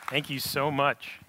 Thank you so much.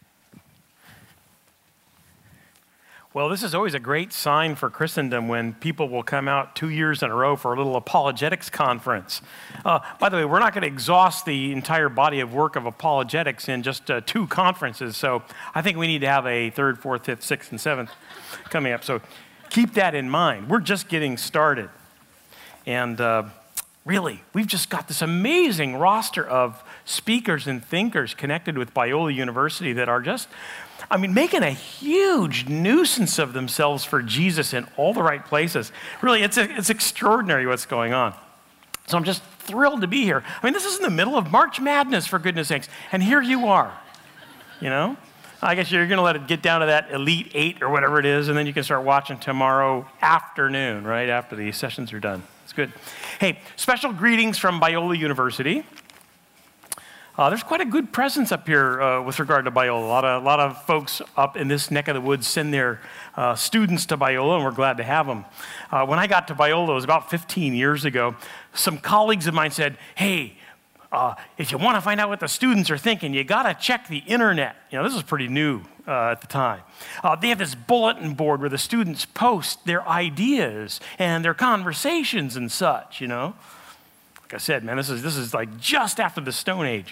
Well, this is always a great sign for Christendom when people will come out 2 years in a row for a little apologetics conference. By the way, we're not going to exhaust the entire body of work of apologetics in just 2 conferences, so I think we need to have a 3rd, 4th, 5th, 6th, and 7th coming up. So keep that in mind. We're just getting started. And really, we've just got this amazing roster of speakers and thinkers connected with Biola University that are just, making a huge nuisance of themselves for Jesus in all the right places. Really, it's extraordinary what's going on. So I'm just thrilled to be here. This is in the middle of March Madness, for goodness sakes, and here you are, I guess you're going to let it get down to that Elite 8 or whatever it is, and then you can start watching tomorrow afternoon, right after the sessions are done. It's good. Hey, special greetings from Biola University. There's quite a good presence up here with regard to Biola. A lot of folks up in this neck of the woods send their students to Biola, and we're glad to have them. When I got to Biola, it was about 15 years ago, some colleagues of mine said, hey, if you want to find out what the students are thinking, you got to check the internet. This was pretty new at the time. They have this bulletin board where the students post their ideas and their conversations and such, Like I said, man, this is like just after the Stone Age.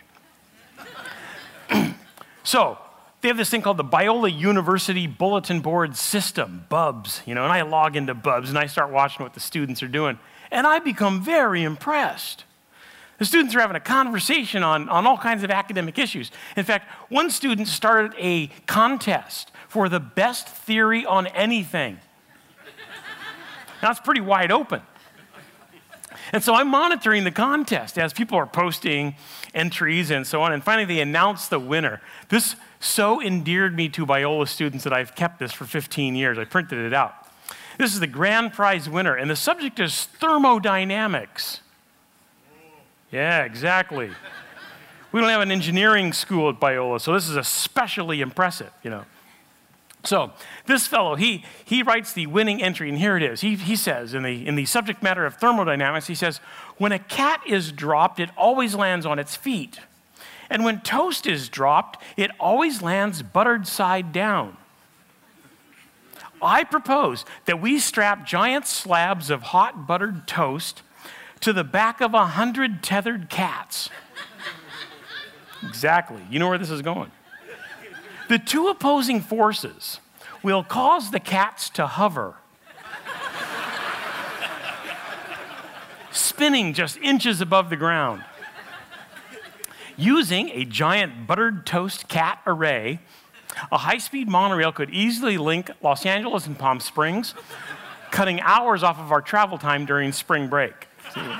So they have this thing called the Biola University Bulletin Board System, BUBS, and I log into BUBS and I start watching what the students are doing, and I become very impressed. The students are having a conversation on all kinds of academic issues. In fact, one student started a contest for the best theory on anything. Now, it's pretty wide open. And so I'm monitoring the contest as people are posting entries and so on. And finally, they announced the winner. This so endeared me to Biola students that I've kept this for 15 years. I printed it out. This is the grand prize winner, and the subject is thermodynamics. Yeah, exactly. We don't have an engineering school at Biola, so this is especially impressive, So this fellow, he writes the winning entry, and here it is. He says, in the subject matter of thermodynamics, he says, when a cat is dropped, it always lands on its feet. And when toast is dropped, it always lands buttered side down. I propose that we strap giant slabs of hot buttered toast to the back of 100 tethered cats. Exactly. You know where this is going. The 2 opposing forces will cause the cats to hover, spinning just inches above the ground. Using a giant buttered toast cat array, a high-speed monorail could easily link Los Angeles and Palm Springs, cutting hours off of our travel time during spring break.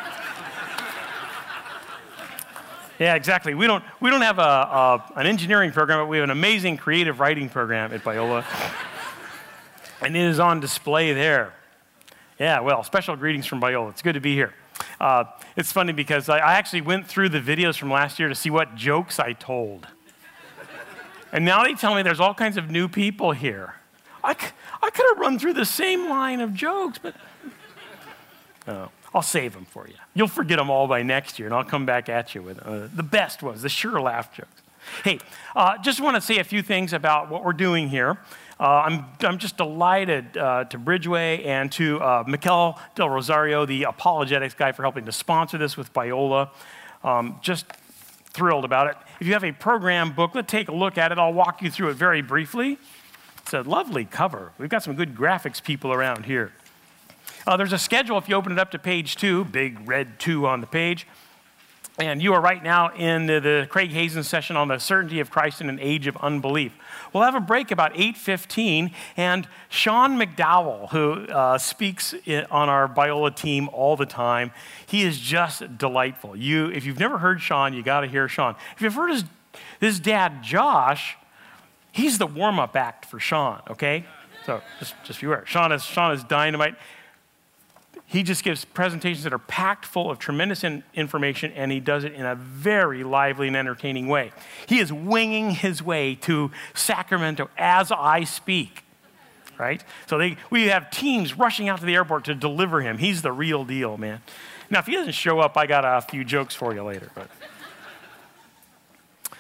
Yeah, exactly. We don't have an engineering program, but we have an amazing creative writing program at Biola. And it is on display there. Yeah, well, special greetings from Biola. It's good to be here. It's funny because I actually went through the videos from last year to see what jokes I told. And now they tell me there's all kinds of new people here. I could have run through the same line of jokes, but I'll save them for you. You'll forget them all by next year, and I'll come back at you with the best ones, the sure laugh jokes. Hey, just want to say a few things about what we're doing here. I'm just delighted to Bridgeway and to Mikel Del Rosario, the apologetics guy, for helping to sponsor this with Biola. Just thrilled about it. If you have a program booklet, take a look at it. I'll walk you through it very briefly. It's a lovely cover. We've got some good graphics people around here. There's a schedule if you open it up to page 2, big red 2 on the page. And you are right now in the Craig Hazen session on the certainty of Christ in an age of unbelief. We'll have a break about 8:15, and Sean McDowell, who speaks on our Biola team all the time, he is just delightful. If you've never heard Sean, you got to hear Sean. If you've heard his dad, Josh, he's the warm-up act for Sean, okay? So just beware. Sean is dynamite. He just gives presentations that are packed full of tremendous information, and he does it in a very lively and entertaining way. He is winging his way to Sacramento as I speak, right? So we have teams rushing out to the airport to deliver him. He's the real deal, man. Now, if he doesn't show up, I got a few jokes for you later. But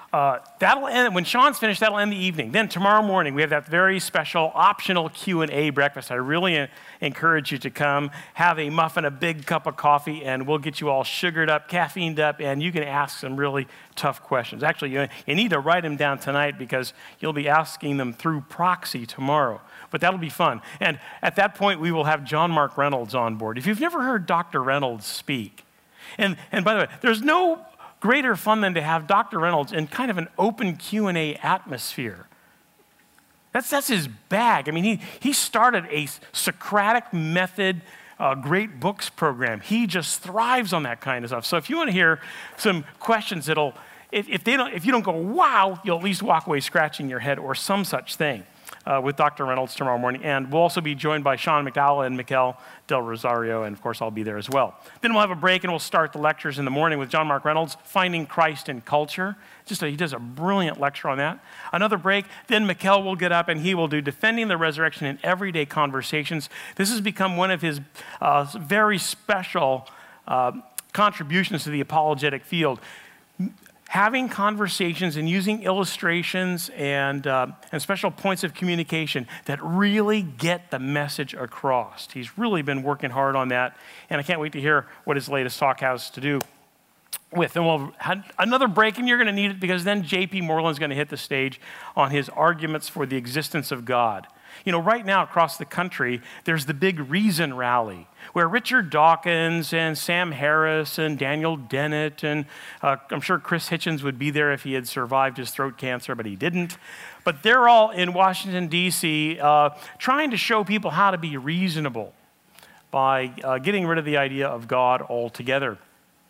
That'll end, when Sean's finished, that'll end the evening. Then tomorrow morning, we have that very special optional Q&A breakfast. I really encourage you to come, have a muffin, a big cup of coffee, and we'll get you all sugared up, caffeined up, and you can ask some really tough questions. Actually, you need to write them down tonight because you'll be asking them through proxy tomorrow. But that'll be fun. And at that point, we will have John Mark Reynolds on board. If you've never heard Dr. Reynolds speak, and by the way, there's no greater fun than to have Dr. Reynolds in kind of an open Q&A atmosphere. That's his bag. I mean, he started a Socratic method great books program. He just thrives on that kind of stuff. So if you want to hear some questions that'll, if you don't go, wow, you'll at least walk away scratching your head or some such thing with Dr. Reynolds tomorrow morning. And we'll also be joined by Sean McDowell and Mikel Del Rosario, and of course I'll be there as well. Then we'll have a break and we'll start the lectures in the morning with John Mark Reynolds, Finding Christ in Culture. He does a brilliant lecture on that. Another break, then Mikel will get up and he will do Defending the Resurrection in Everyday Conversations. This has become one of his very special contributions to the apologetic field. Having conversations and using illustrations and special points of communication that really get the message across. He's really been working hard on that, and I can't wait to hear what his latest talk has to do with. And we'll have another break, and you're going to need it because then J.P. Moreland's going to hit the stage on his arguments for the existence of God. You know, right now across the country, there's the big Reason Rally, where Richard Dawkins and Sam Harris and Daniel Dennett, and I'm sure Chris Hitchens would be there if he had survived his throat cancer, but he didn't. But they're all in Washington, D.C., trying to show people how to be reasonable by getting rid of the idea of God altogether.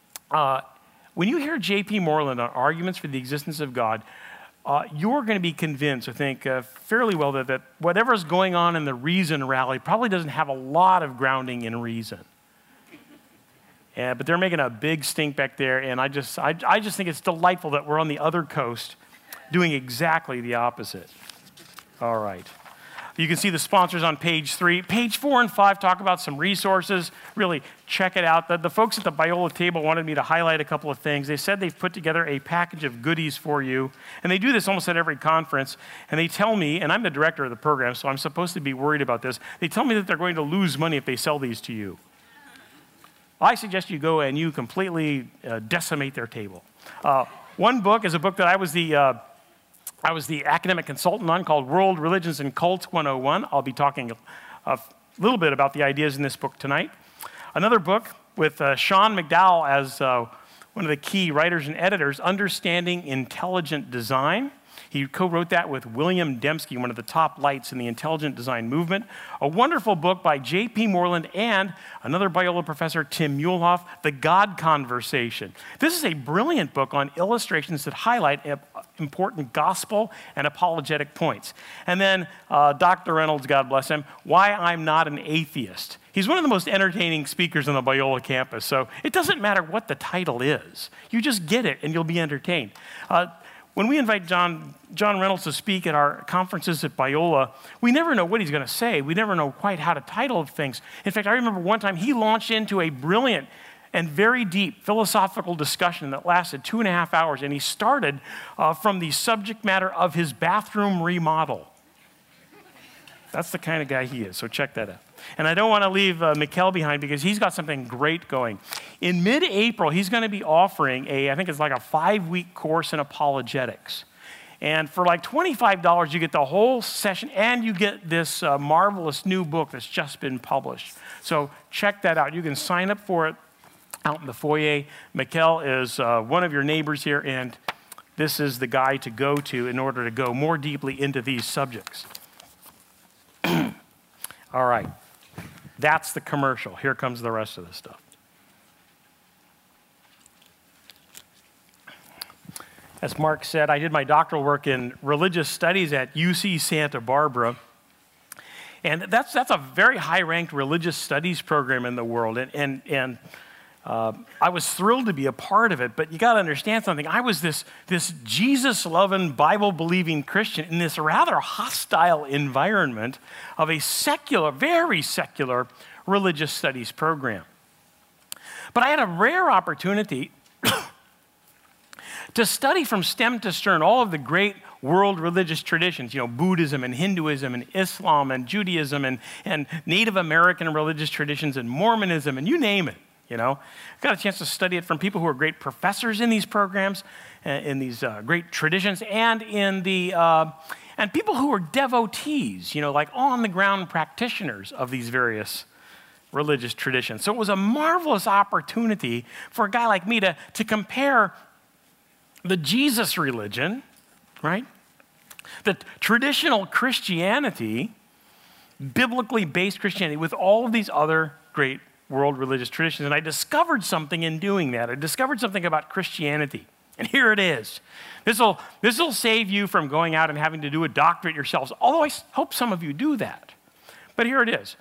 When you hear J.P. Moreland on arguments for the existence of God, you're going to be convinced, I think, fairly well that whatever's going on in the Reason Rally probably doesn't have a lot of grounding in reason. But they're making a big stink back there, and I just think it's delightful that we're on the other coast doing exactly the opposite. All right. You can see the sponsors on page 3. Page 4 and 5 talk about some resources. Really, check it out. The folks at the Biola table wanted me to highlight a couple of things. They said they've put together a package of goodies for you. And they do this almost at every conference. And they tell me, and I'm the director of the program, so I'm supposed to be worried about this. They tell me that they're going to lose money if they sell these to you. I suggest you go and you completely decimate their table. One book is a book that I was the academic consultant on called World Religions and Cults 101. I'll be talking a little bit about the ideas in this book tonight. Another book with Sean McDowell as one of the key writers and editors, Understanding Intelligent Design. He co-wrote that with William Dembski, one of the top lights in the intelligent design movement. A wonderful book by J.P. Moreland and another Biola professor, Tim Muehlhoff, The God Conversation. This is a brilliant book on illustrations that highlight important gospel and apologetic points. And then Dr. Reynolds, God bless him, Why I'm Not an Atheist. He's one of the most entertaining speakers on the Biola campus, so it doesn't matter what the title is. You just get it and you'll be entertained. When we invite John Reynolds to speak at our conferences at Biola, we never know what he's going to say. We never know quite how to title things. In fact, I remember one time he launched into a brilliant and very deep philosophical discussion that lasted 2.5 hours, and he started from the subject matter of his bathroom remodel. That's the kind of guy he is, so check that out. And I don't want to leave Mikel behind because he's got something great going. In mid-April, he's going to be offering I think it's like a 5-week course in apologetics. And for like $25, you get the whole session and you get this marvelous new book that's just been published. So check that out. You can sign up for it out in the foyer. Mikel is one of your neighbors here, and this is the guy to go to in order to go more deeply into these subjects. All right. That's the commercial. Here comes the rest of the stuff. As Mark said, I did my doctoral work in religious studies at UC Santa Barbara. And that's a very high-ranked religious studies program in the world. And I was thrilled to be a part of it, but you got to understand something. I was this Jesus-loving, Bible-believing Christian in this rather hostile environment of a secular, very secular religious studies program. But I had a rare opportunity to study from stem to stern all of the great world religious traditions, Buddhism and Hinduism and Islam and Judaism and Native American religious traditions and Mormonism and you name it, Got a chance to study it from people who are great professors in these programs, in these great traditions, and and people who are devotees, like on-the-ground practitioners of these various religious traditions. So it was a marvelous opportunity for a guy like me to compare the Jesus religion, right? The traditional Christianity, biblically based Christianity, with all of these other great world religious traditions. And I discovered something in doing that. I discovered something about Christianity. And here it is. This will save you from going out and having to do a doctorate yourselves, although I hope some of you do that. But here it is.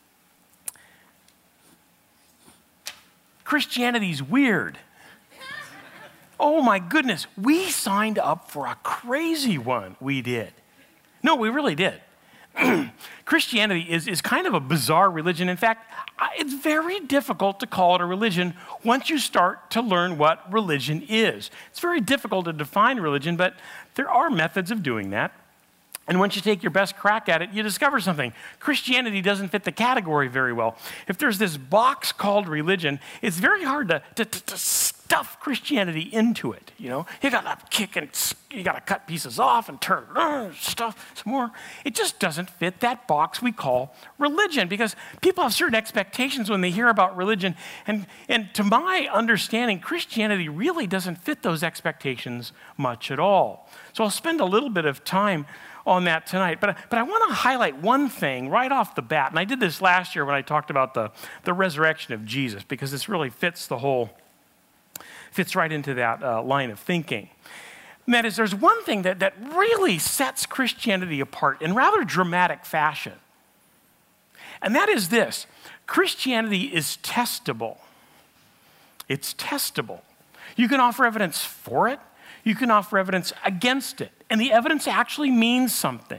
Christianity's weird. Oh my goodness, we signed up for a crazy one. We did. No, we really did. Christianity is kind of a bizarre religion. In fact, it's very difficult to call it a religion once you start to learn what religion is. It's very difficult to define religion, but there are methods of doing that. And once you take your best crack at it, you discover something. Christianity doesn't fit the category very well. If there's this box called religion, it's very hard to stuff Christianity into it. You got to kick and you got to cut pieces off and turn stuff some more. It just doesn't fit that box we call religion because people have certain expectations when they hear about religion. And to my understanding, Christianity really doesn't fit those expectations much at all. So I'll spend a little bit of time on that tonight. But I want to highlight one thing right off the bat. And I did this last year when I talked about the resurrection of Jesus because this really fits right into that line of thinking. And that is, there's one thing that really sets Christianity apart in rather dramatic fashion. And that is this. Christianity is testable. It's testable. You can offer evidence for it. You can offer evidence against it. And the evidence actually means something.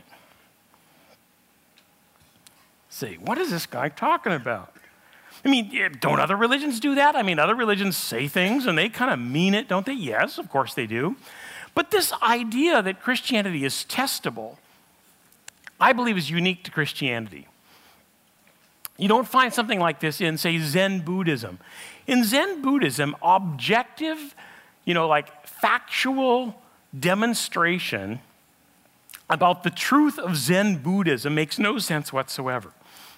See, what is this guy talking about? I mean, don't other religions do that? I mean, other religions say things and they kind of mean it, don't they? Yes, of course they do. But this idea that Christianity is testable, I believe is unique to Christianity. You don't find something like this in, say, Zen Buddhism. In Zen Buddhism, objective, like factual demonstration about the truth of Zen Buddhism makes no sense whatsoever.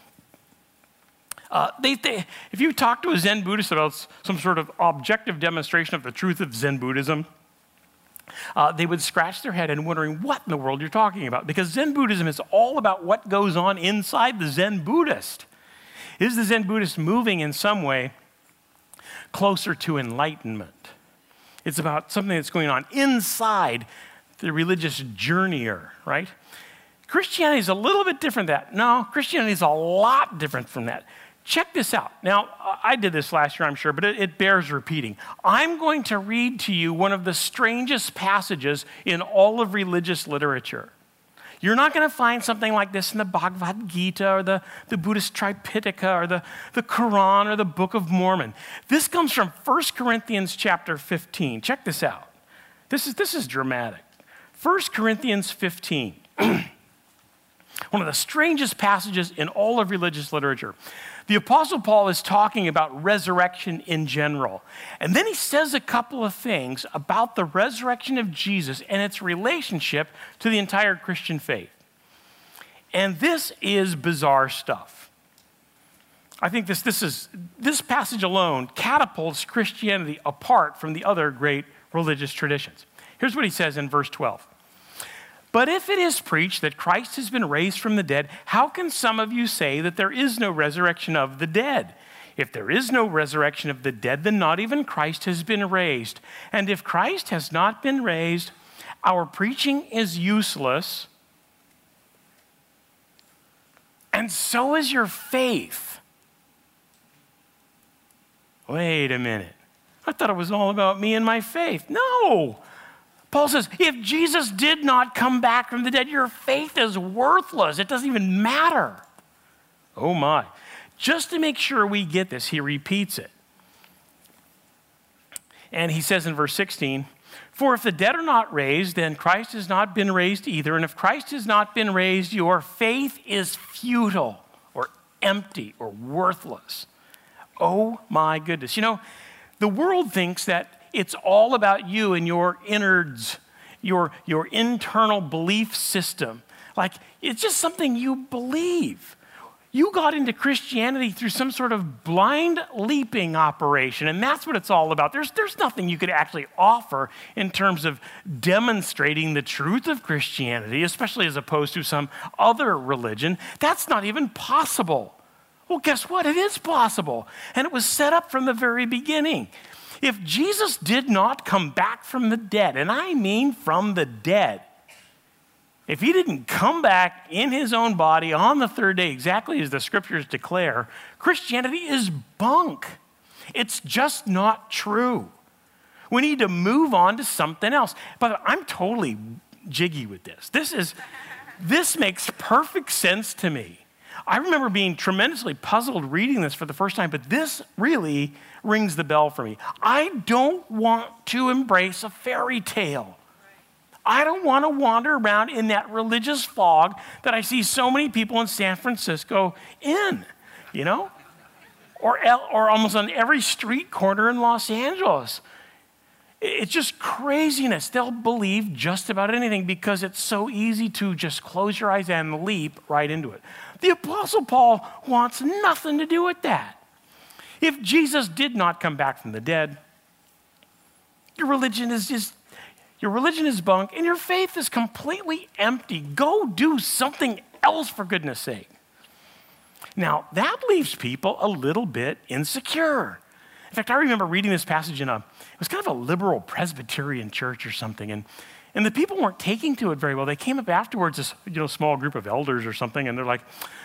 If you talk to a Zen Buddhist about some sort of objective demonstration of the truth of Zen Buddhism, they would scratch their head and wondering what in the world you're talking about. Because Zen Buddhism is all about what goes on inside the Zen Buddhist. Is the Zen Buddhist moving in some way closer to enlightenment? It's about something that's going on inside the religious journeyer, right? Christianity is a little bit different than that. No, Christianity is a lot different from that. Check this out. Now, I did this last year, I'm sure, but it bears repeating. I'm going to read to you one of the strangest passages in all of religious literature. You're not going to find something like this in the Bhagavad Gita or the Buddhist Tripitaka or the Quran or the Book of Mormon. This comes from 1 Corinthians chapter 15. Check this out. This is dramatic. 1 Corinthians 15. One of the strangest passages in all of religious literature. The Apostle Paul is talking about resurrection in general. And then he says a couple of things about the resurrection of Jesus and its relationship to the entire Christian faith. And this is bizarre stuff. I think this passage alone catapults Christianity apart from the other great religious traditions. Here's what he says in verse 12. But if it is preached that Christ has been raised from the dead, how can some of you say that there is no resurrection of the dead? If there is no resurrection of the dead, then not even Christ has been raised. And if Christ has not been raised, our preaching is useless, and so is your faith. Wait a minute. I thought it was all about me and my faith. No. Paul says, if Jesus did not come back from the dead, your faith is worthless. It doesn't even matter. Oh my. Just to make sure we get this, he repeats it. And he says in verse 16, For if the dead are not raised, then Christ has not been raised either. And if Christ has not been raised, your faith is futile or empty or worthless. Oh my goodness. You know, the world thinks that it's all about you and your innards, your internal belief system. Like, it's just something you believe. You got into Christianity through some sort of blind leaping operation, and that's what it's all about. There's nothing you could actually offer in terms of demonstrating the truth of Christianity, especially as opposed to some other religion. That's not even possible. Well, guess what? It is possible, and it was set up from the very beginning. If Jesus did not come back from the dead, and I mean from the dead, if he didn't come back in his own body on the third day, exactly as the scriptures declare, Christianity is bunk. It's just not true. We need to move on to something else. But I'm totally jiggy with this. This makes perfect sense to me. I remember being tremendously puzzled reading this for the first time, but this really rings the bell for me. I don't want to embrace a fairy tale. I don't want to wander around in that religious fog that I see so many people in San Francisco in, you know, or almost on every street corner in Los Angeles. It's just craziness. They'll believe just about anything because it's so easy to just close your eyes and leap right into it. The Apostle Paul wants nothing to do with that. If Jesus did not come back from the dead, your religion is bunk, and your faith is completely empty. Go do something else, for goodness sake. Now, that leaves people a little bit insecure. In fact, I remember reading this passage it was kind of a liberal Presbyterian church or something, and the people weren't taking to it very well. They came up afterwards, this small group of elders or something, and they're like,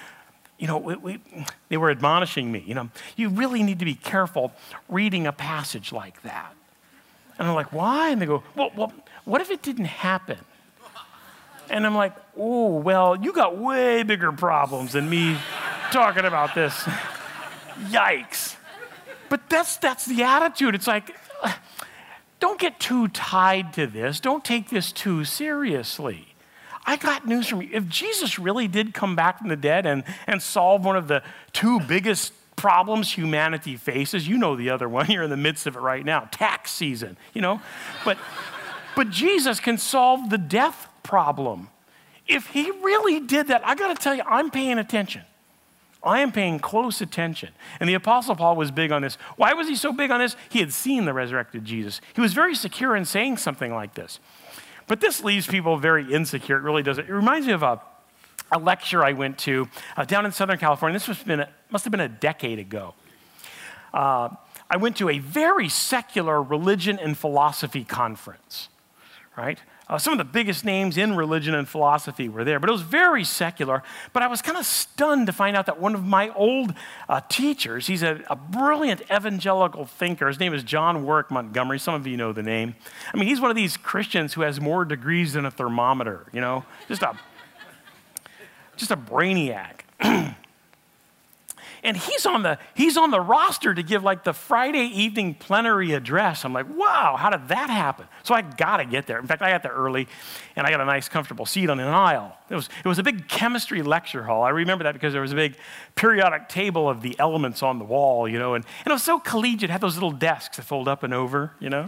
they were admonishing me, you really need to be careful reading a passage like that. And I'm like, why? And they go, well, what if it didn't happen? And I'm like, oh, well, you got way bigger problems than me talking about this. Yikes. But that's the attitude. It's like, don't get too tied to this. Don't take this too seriously. I got news from you. If Jesus really did come back from the dead and solve one of the two biggest problems humanity faces, you know the other one, you're in the midst of it right now, tax season, But Jesus can solve the death problem. If he really did that, I got to tell you, I'm paying attention. I am paying close attention. And the Apostle Paul was big on this. Why was he so big on this? He had seen the resurrected Jesus. He was very secure in saying something like this. But this leaves people very insecure. It really does. It reminds me of a lecture I went to down in Southern California. This must have been a decade ago. I went to a very secular religion and philosophy conference, right? Some of the biggest names in religion and philosophy were there, but it was very secular. But I was kind of stunned to find out that one of my old teachers, he's a brilliant evangelical thinker. His name is John Warwick Montgomery. Some of you know the name. I mean, he's one of these Christians who has more degrees than a thermometer, just a brainiac. And he's on the roster to give like the Friday evening plenary address. I'm like, wow, how did that happen? So I got to get there. In fact, I got there early, and I got a nice, comfortable seat on an aisle. It was a big chemistry lecture hall. I remember that because there was a big periodic table of the elements on the wall, and it was so collegiate. It had those little desks that fold up and over,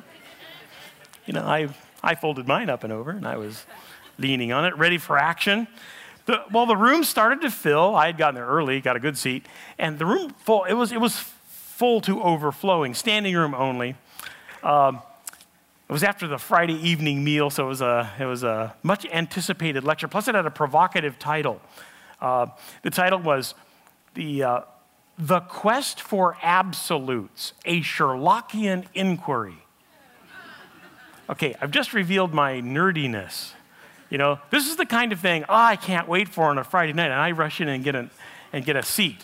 I folded mine up and over, and I was leaning on it, ready for action. The room started to fill. I had gotten there early, got a good seat, and the room full. It was full to overflowing, standing room only. It was after the Friday evening meal, so it was a much anticipated lecture. Plus, it had a provocative title. The title was the Quest for Absolutes: A Sherlockian Inquiry. Okay, I've just revealed my nerdiness. This is the kind of thing I can't wait for on a Friday night, and I rush in and get a seat.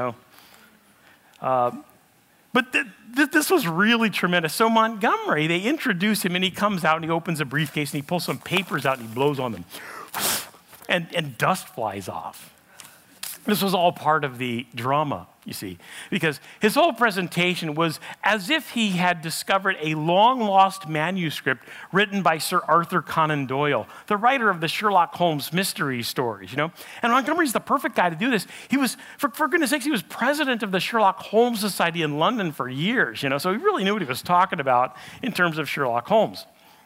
But this was really tremendous. So Montgomery, they introduce him, and he comes out and he opens a briefcase and he pulls some papers out and he blows on them, and dust flies off. This was all part of the drama, you see, because his whole presentation was as if he had discovered a long-lost manuscript written by Sir Arthur Conan Doyle, the writer of the Sherlock Holmes mystery stories, And Montgomery's the perfect guy to do this. He was, for goodness sakes, he was president of the Sherlock Holmes Society in London for years, so he really knew what he was talking about in terms of Sherlock Holmes.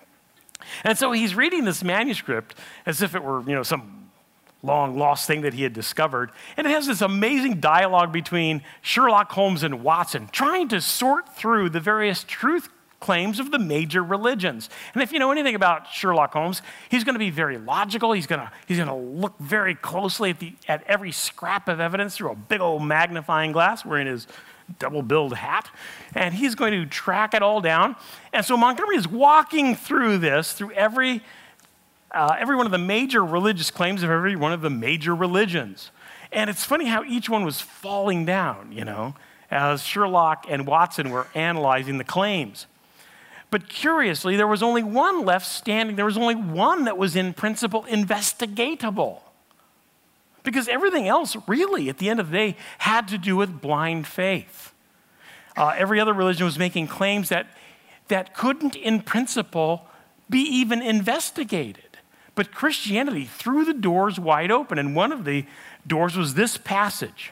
And so he's reading this manuscript as if it were, some long lost thing that he had discovered. And it has this amazing dialogue between Sherlock Holmes and Watson, trying to sort through the various truth claims of the major religions. And if you know anything about Sherlock Holmes, he's going to be very logical. He's going to look very closely at every scrap of evidence through a big old magnifying glass, wearing his double-billed hat, and he's going to track it all down. And so Montgomery is walking through this, through every one of the major religious claims of every one of the major religions. And it's funny how each one was falling down, as Sherlock and Watson were analyzing the claims. But curiously, there was only one left standing. There was only one that was in principle investigatable. Because everything else, really, at the end of the day, had to do with blind faith. Every other religion was making claims that couldn't, in principle, be even investigated. But Christianity threw the doors wide open, and one of the doors was this passage.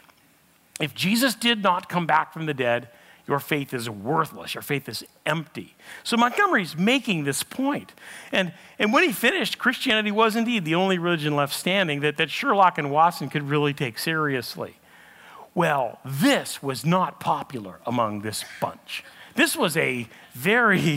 If Jesus did not come back from the dead, your faith is worthless. Your faith is empty. So Montgomery's making this point. And when he finished, Christianity was indeed the only religion left standing that Sherlock and Watson could really take seriously. Well, this was not popular among this bunch. This was a very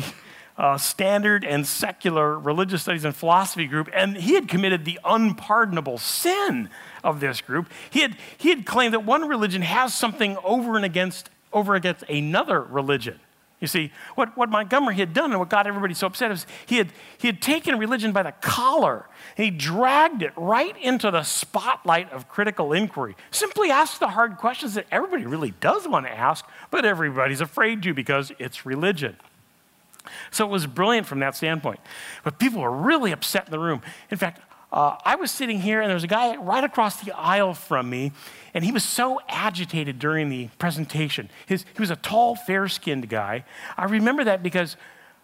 standard and secular religious studies and philosophy group, and he had committed the unpardonable sin of this group. He had claimed that one religion has something over against another religion. You see, what Montgomery had done and what got everybody so upset is he had taken religion by the collar and he dragged it right into the spotlight of critical inquiry. Simply asked the hard questions that everybody really does want to ask, but everybody's afraid to because it's religion. So it was brilliant from that standpoint. But people were really upset in the room. In fact, I was sitting here and there was a guy right across the aisle from me, and he was so agitated during the presentation. He was a tall, fair-skinned guy. I remember that because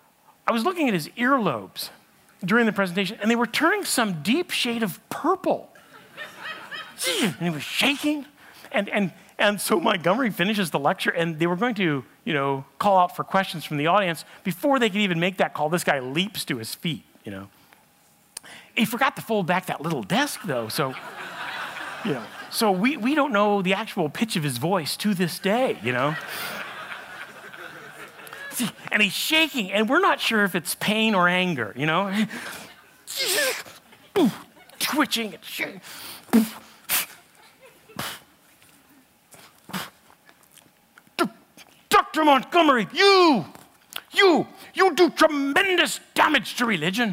I was looking at his earlobes during the presentation, and they were turning some deep shade of purple. And he was shaking. And so Montgomery finishes the lecture, and they were going to, call out for questions from the audience. Before they could even make that call, this guy leaps to his feet, He forgot to fold back that little desk, though, so, So we don't know the actual pitch of his voice to this day, See, and he's shaking, and we're not sure if it's pain or anger, Twitching and shaking. Dr. Montgomery, you do tremendous damage to religion.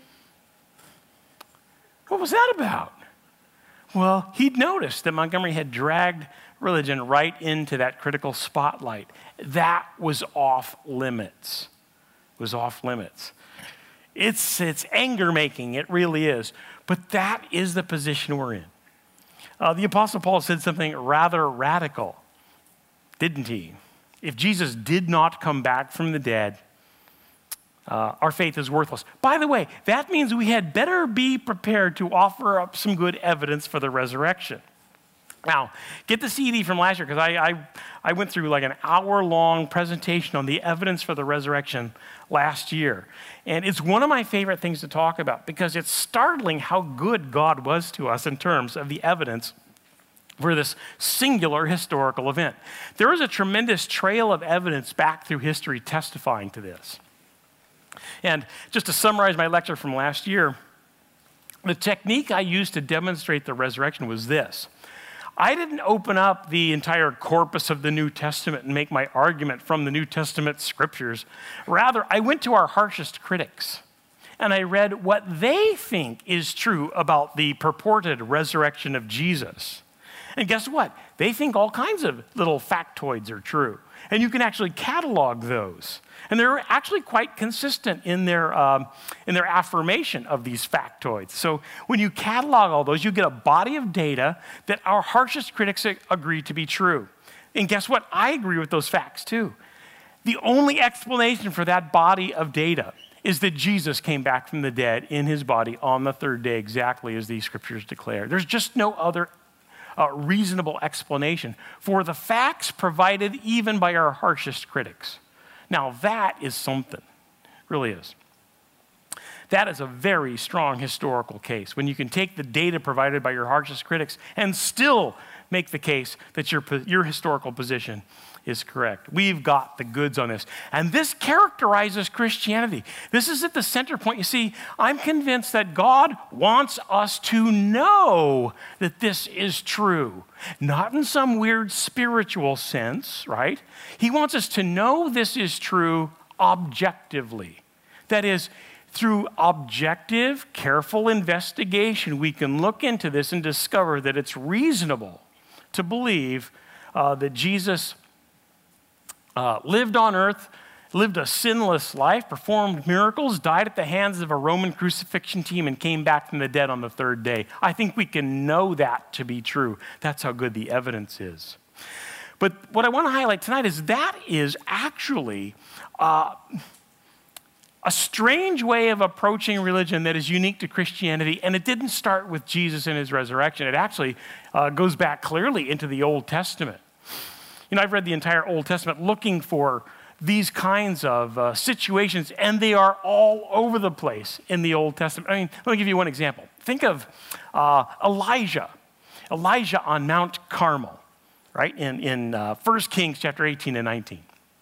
What was that about? Well, he'd noticed that Montgomery had dragged religion right into that critical spotlight. That was off limits. It was off limits. It's anger-making, it really is. But that is the position we're in. The Apostle Paul said something rather radical, didn't he? If Jesus did not come back from the dead, our faith is worthless. By the way, that means we had better be prepared to offer up some good evidence for the resurrection. Now, get the CD from last year, because I went through like an hour-long presentation on the evidence for the resurrection last year. And it's one of my favorite things to talk about, because it's startling how good God was to us in terms of the evidence for this singular historical event. There is a tremendous trail of evidence back through history testifying to this. And just to summarize my lecture from last year, the technique I used to demonstrate the resurrection was this. I didn't open up the entire corpus of the New Testament and make my argument from the New Testament scriptures. Rather, I went to our harshest critics and I read what they think is true about the purported resurrection of Jesus. And guess what? They think all kinds of little factoids are true. And you can actually catalog those. And they're actually quite consistent in their affirmation of these factoids. So when you catalog all those, you get a body of data that our harshest critics agree to be true. And guess what? I agree with those facts too. The only explanation for that body of data is that Jesus came back from the dead in his body on the third day, exactly as these scriptures declare. There's just no other reasonable explanation for the facts provided even by our harshest critics. Now that is something, really is. That is a very strong historical case, when you can take the data provided by your harshest critics and still make the case that your historical position is correct. We've got the goods on this. And this characterizes Christianity. This is at the center point. You see, I'm convinced that God wants us to know that this is true. Not in some weird spiritual sense, right? He wants us to know this is true objectively. That is, through objective, careful investigation, we can look into this and discover that it's reasonable to believe that Jesus lived on earth, lived a sinless life, performed miracles, died at the hands of a Roman crucifixion team, and came back from the dead on the third day. I think we can know that to be true. That's how good the evidence is. But what I want to highlight tonight is that is actually a strange way of approaching religion that is unique to Christianity, and it didn't start with Jesus and his resurrection. It actually goes back clearly into the Old Testament. You know, I've read the entire Old Testament looking for these kinds of situations, and they are all over the place in the Old Testament. I mean, let me give you one example. Think of Elijah on Mount Carmel, right, in 1 Kings chapter 18 and 19.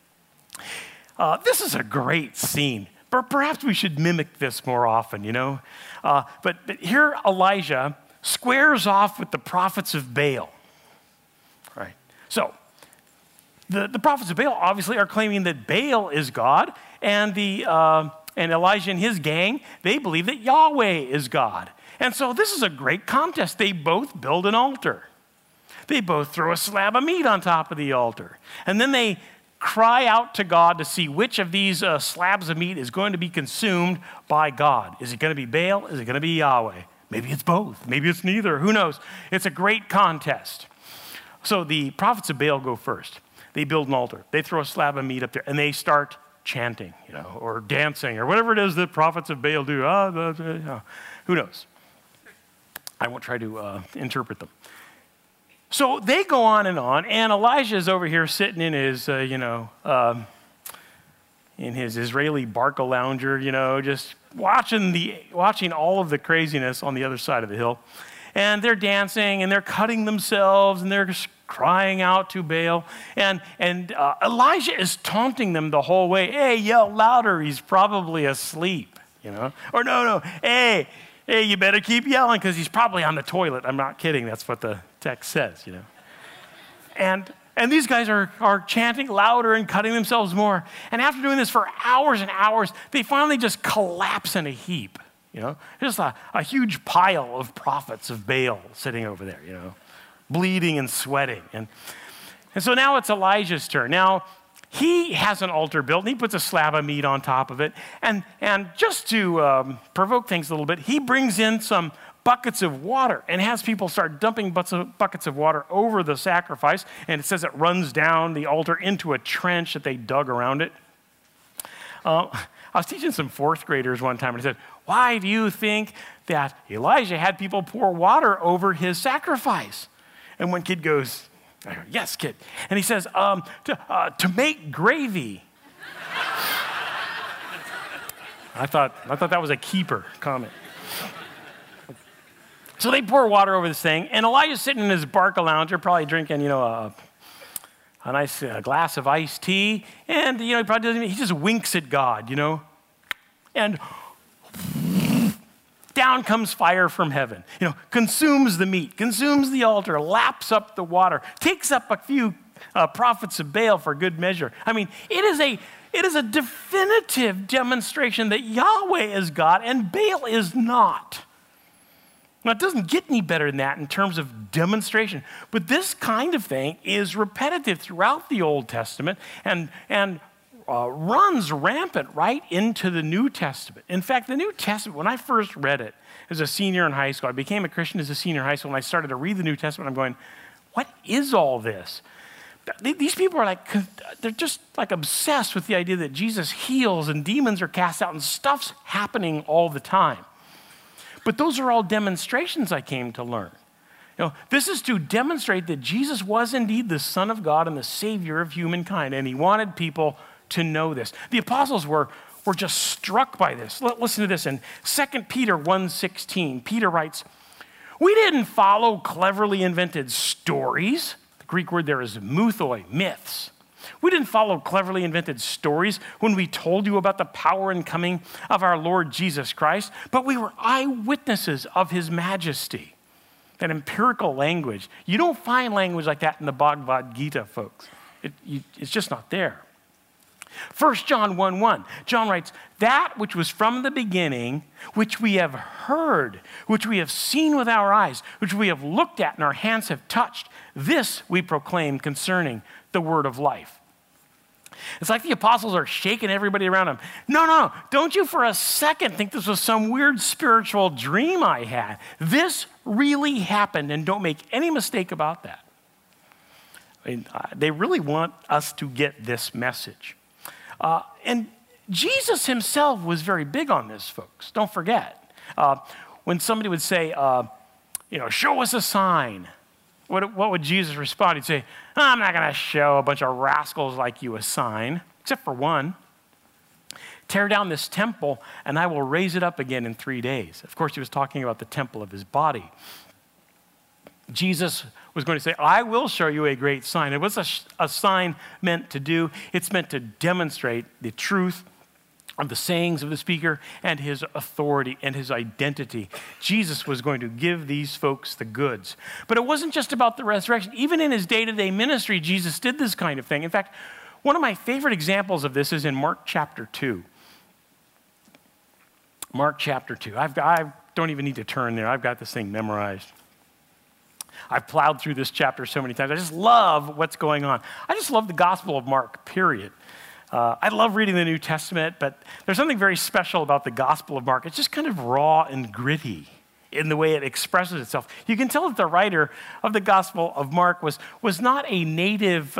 This is a great scene. Perhaps we should mimic this more often, you know. But here Elijah squares off with the prophets of Baal, right? So the prophets of Baal obviously are claiming that Baal is God, and Elijah and his gang, they believe that Yahweh is God. And so this is a great contest. They both build an altar. They both throw a slab of meat on top of the altar. And then they cry out to God to see which of these slabs of meat is going to be consumed by God. Is it going to be Baal? Is it going to be Yahweh? Maybe it's both. Maybe it's neither. Who knows? It's a great contest. So the prophets of Baal go first. They build an altar. They throw a slab of meat up there, and they start chanting, you know, or dancing, or whatever it is that prophets of Baal do. Who knows? I won't try to interpret them. So they go on, and Elijah is over here sitting in his, in his Israeli Barca lounger, you know, just watching all of the craziness on the other side of the hill. And they're dancing, and they're cutting themselves, and they're crying out to Baal. And Elijah is taunting them the whole way. Hey, yell louder. He's probably asleep, you know. Or no, hey, you better keep yelling because he's probably on the toilet. I'm not kidding. That's what the text says, you know. And these guys are chanting louder and cutting themselves more. And after doing this for hours and hours, they finally just collapse in a heap, you know. Just a huge pile of prophets of Baal sitting over there, you know, bleeding and sweating. And so now it's Elijah's turn. Now, he has an altar built, and he puts a slab of meat on top of it. And just to provoke things a little bit, he brings in some buckets of water and has people start dumping buckets of water over the sacrifice. And it says it runs down the altar into a trench that they dug around it. I was teaching some fourth graders one time, and I said, why do you think that Elijah had people pour water over his sacrifice? And one kid goes, yes, kid. And he says, to make gravy. I thought that was a keeper comment. So they pour water over this thing, and Elijah's sitting in his Barca lounger, probably drinking, you know, a nice glass of iced tea, and, you know, he probably doesn't, he just winks at God, you know, and down comes fire from heaven, you know, consumes the meat, consumes the altar, laps up the water, takes up a few prophets of Baal for good measure. I mean, it is a definitive demonstration that Yahweh is God and Baal is not. Now, it doesn't get any better than that in terms of demonstration, but this kind of thing is repetitive throughout the Old Testament and runs rampant right into the New Testament. In fact, the New Testament, when I first read it as a senior in high school, I became a Christian as a senior in high school, and I started to read the New Testament, I'm going, what is all this? These people are like, they're just like obsessed with the idea that Jesus heals and demons are cast out and stuff's happening all the time. But those are all demonstrations, I came to learn. This is to demonstrate that Jesus was indeed the Son of God and the Savior of humankind, and he wanted people to know this. The apostles were just struck by this. Listen to this in 2 Peter 1:16. Peter writes, "We didn't follow cleverly invented stories." The Greek word there is mythoi, myths. We didn't follow cleverly invented stories when we told you about the power and coming of our Lord Jesus Christ, but we were eyewitnesses of his majesty. That empirical language. You don't find language like that in the Bhagavad Gita, folks. It's just not there. 1 John 1:1, John writes, "That which was from the beginning, which we have heard, which we have seen with our eyes, which we have looked at and our hands have touched, this we proclaim concerning the word of life." It's like the apostles are shaking everybody around them. No, don't you for a second think this was some weird spiritual dream I had. This really happened, and don't make any mistake about that. They really want us to get this message. And Jesus himself was very big on this, folks. Don't forget. When somebody would say, show us a sign, what would Jesus respond? He'd say, I'm not going to show a bunch of rascals like you a sign, except for one. Tear down this temple, and I will raise it up again in 3 days. Of course, he was talking about the temple of his body. Jesus was going to say, I will show you a great sign. It was a sign meant to do. It's meant to demonstrate the truth of the sayings of the speaker and his authority and his identity. Jesus was going to give these folks the goods. But it wasn't just about the resurrection. Even in his day-to-day ministry, Jesus did this kind of thing. In fact, one of my favorite examples of this is in Mark chapter 2. Mark chapter 2. I don't even need to turn there. I've got this thing memorized. I've plowed through this chapter so many times. I just love what's going on. I just love the Gospel of Mark, period. I love reading the New Testament, but there's something very special about the Gospel of Mark. It's just kind of raw and gritty in the way it expresses itself. You can tell that the writer of the Gospel of Mark was not a native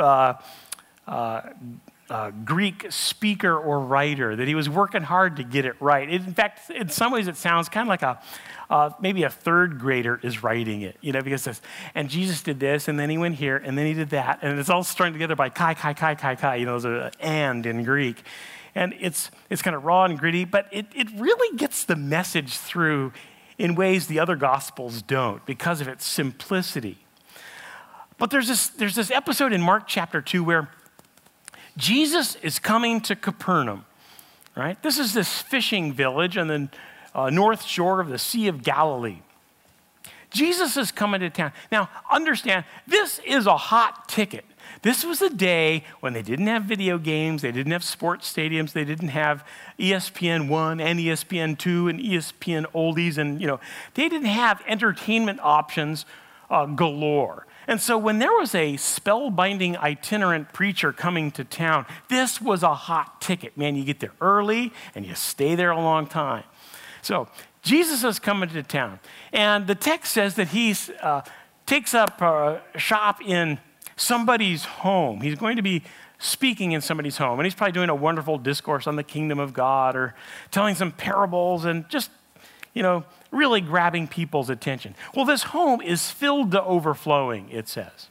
Greek speaker or writer, that he was working hard to get it right. In fact, in some ways it sounds kind of like maybe a third grader is writing it, because it says, and Jesus did this, and then he went here, and then he did that, and it's all strung together by kai, there's an and in Greek. And it's kind of raw and gritty, but it really gets the message through in ways the other Gospels don't because of its simplicity. But there's this episode in Mark chapter 2 where Jesus is coming to Capernaum, right? This is this fishing village on the north shore of the Sea of Galilee. Jesus is coming to town. Now, understand, this is a hot ticket. This was a day when they didn't have video games, they didn't have sports stadiums, they didn't have ESPN1 and ESPN2 and ESPN Oldies, and they didn't have entertainment options galore. And so when there was a spellbinding itinerant preacher coming to town, this was a hot ticket. Man, you get there early and you stay there a long time. So Jesus is coming to town. And the text says that he takes up shop in somebody's home. He's going to be speaking in somebody's home. And he's probably doing a wonderful discourse on the kingdom of God or telling some parables and just, really grabbing people's attention. Well, this home is filled to overflowing, it says.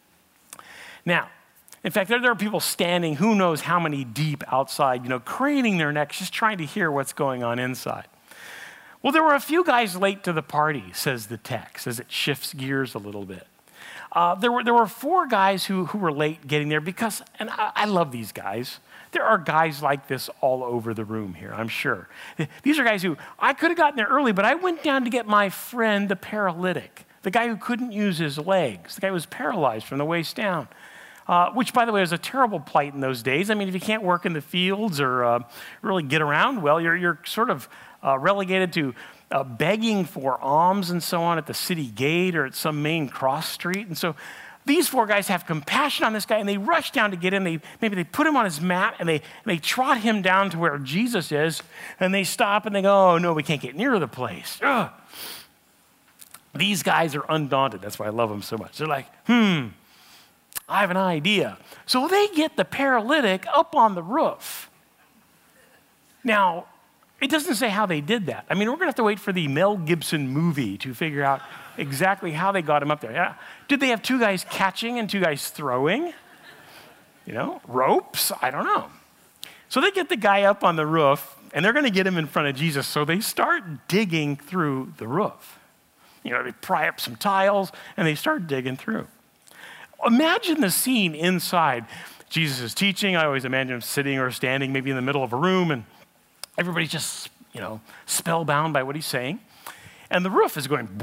Now, in fact, there are people standing who knows how many deep outside, craning their necks, just trying to hear what's going on inside. Well, there were a few guys late to the party, says the text, as it shifts gears a little bit. There were 4 guys who were late getting there because, and I love these guys. There are guys like this all over the room here, I'm sure. These are guys who, I could have gotten there early, but I went down to get my friend, the paralytic, the guy who couldn't use his legs, the guy who was paralyzed from the waist down, which, by the way, was a terrible plight in those days. I mean, if you can't work in the fields or really get around well, you're sort of relegated to begging for alms and so on at the city gate or at some main cross street. And so these 4 guys have compassion on this guy, and they rush down to get him. Maybe they put him on his mat, and they trot him down to where Jesus is, and they stop, and they go, oh, no, we can't get near the place. Ugh. These guys are undaunted. That's why I love them so much. They're like, I have an idea. So they get the paralytic up on the roof. Now, it doesn't say how they did that. I mean, we're going to have to wait for the Mel Gibson movie to figure out exactly how they got him up there. Yeah. Did they have two guys catching and two guys throwing? Ropes? I don't know. So they get the guy up on the roof, and they're going to get him in front of Jesus. So they start digging through the roof. They pry up some tiles, and they start digging through. Imagine the scene inside. Jesus is teaching. I always imagine him sitting or standing maybe in the middle of a room, and everybody's just, spellbound by what he's saying. And the roof is going,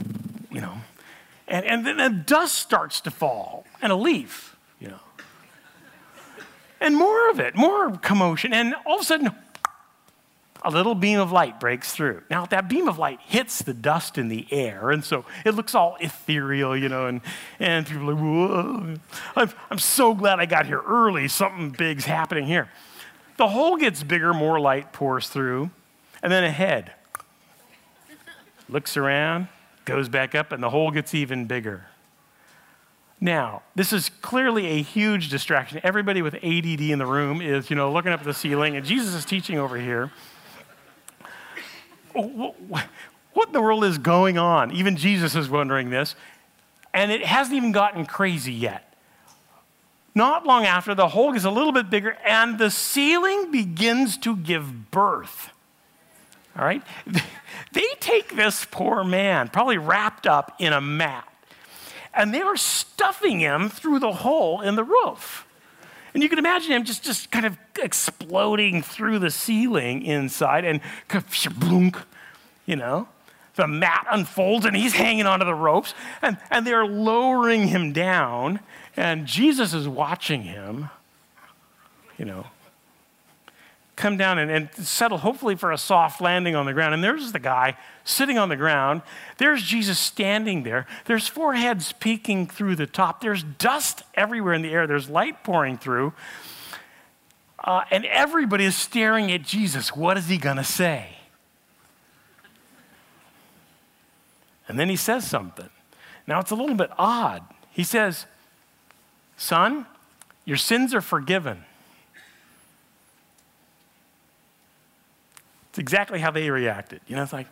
and then the dust starts to fall, and a leaf, And more of it, more commotion. And all of a sudden, a little beam of light breaks through. Now, that beam of light hits the dust in the air, and so it looks all ethereal, and people are like, whoa. I'm so glad I got here early. Something big's happening here. The hole gets bigger, more light pours through, and then a head looks around, goes back up, and the hole gets even bigger. Now, this is clearly a huge distraction. Everybody with ADD in the room is, looking up at the ceiling, and Jesus is teaching over here. What in the world is going on? Even Jesus is wondering this, and it hasn't even gotten crazy yet. Not long after, the hole gets a little bit bigger, and the ceiling begins to give birth. All right? They take this poor man, probably wrapped up in a mat, and they are stuffing him through the hole in the roof. And you can imagine him just kind of exploding through the ceiling inside, and ka-blunk, the mat unfolds, and he's hanging onto the ropes, and they're lowering him down, and Jesus is watching him, come down and settle, hopefully for a soft landing on the ground. And there's the guy sitting on the ground. There's Jesus standing there. There's four heads peeking through the top. There's dust everywhere in the air. There's light pouring through. And everybody is staring at Jesus. What is he going to say? And then he says something. Now, it's a little bit odd. He says, "Son, your sins are forgiven." It's exactly how they reacted. It's like,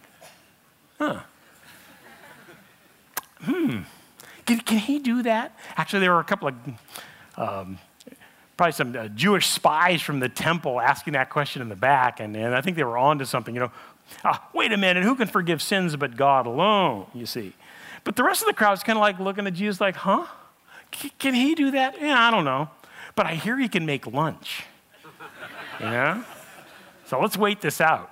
Can he do that? Actually, there were a couple of, probably some Jewish spies from the temple asking that question in the back, and I think they were on to something, wait a minute, who can forgive sins but God alone, you see? But the rest of the crowd is kind of like looking at Jesus like, huh? Can he do that? Yeah, I don't know. But I hear he can make lunch, So let's wait this out.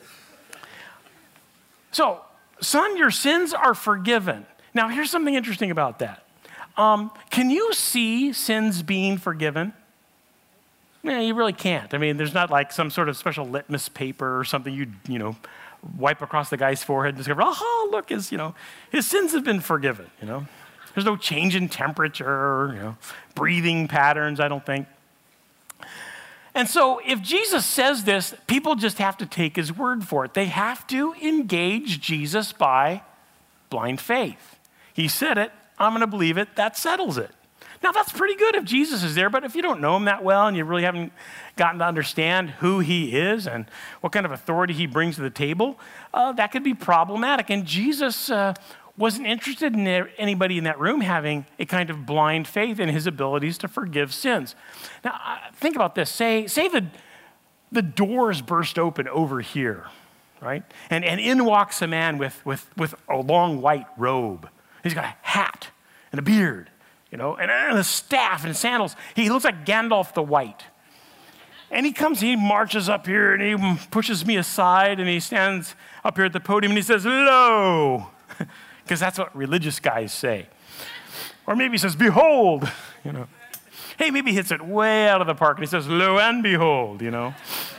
So, son, your sins are forgiven. Now, here's something interesting about that. Can you see sins being forgiven? Yeah, you really can't. I mean, there's not like some sort of special litmus paper or something you wipe across the guy's forehead and discover, look, his sins have been forgiven, There's no change in temperature, breathing patterns, I don't think. And so if Jesus says this, people just have to take his word for it. They have to engage Jesus by blind faith. He said it, I'm going to believe it, that settles it. Now, that's pretty good if Jesus is there, but if you don't know him that well and you really haven't gotten to understand who he is and what kind of authority he brings to the table, that could be problematic. And Jesus wasn't interested in anybody in that room having a kind of blind faith in his abilities to forgive sins. Now, think about this. Say the doors burst open over here, right? And in walks a man with a long white robe. He's got a hat and a beard, and a staff and sandals. He looks like Gandalf the White. And he marches up here and he pushes me aside and he stands up here at the podium and he says, "Lo," because that's what religious guys say. Or maybe he says, "Behold," Hey, maybe he hits it way out of the park and he says, "Lo and behold," And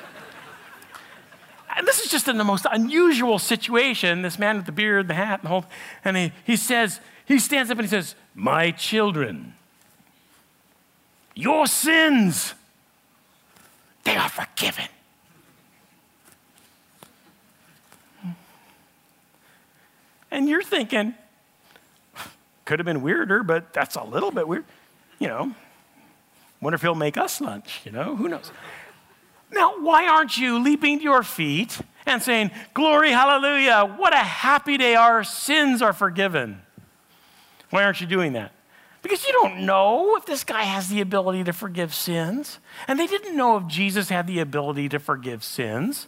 this is just in the most unusual situation, this man with the beard, the hat, and the whole, and he stands up and he says, "My children, your sins, they are forgiven." And you're thinking, could have been weirder, but that's a little bit weird. wonder if he'll make us lunch, who knows? Now, why aren't you leaping to your feet and saying, glory, hallelujah, what a happy day, our sins are forgiven? Why aren't you doing that? Because you don't know if this guy has the ability to forgive sins. And they didn't know if Jesus had the ability to forgive sins,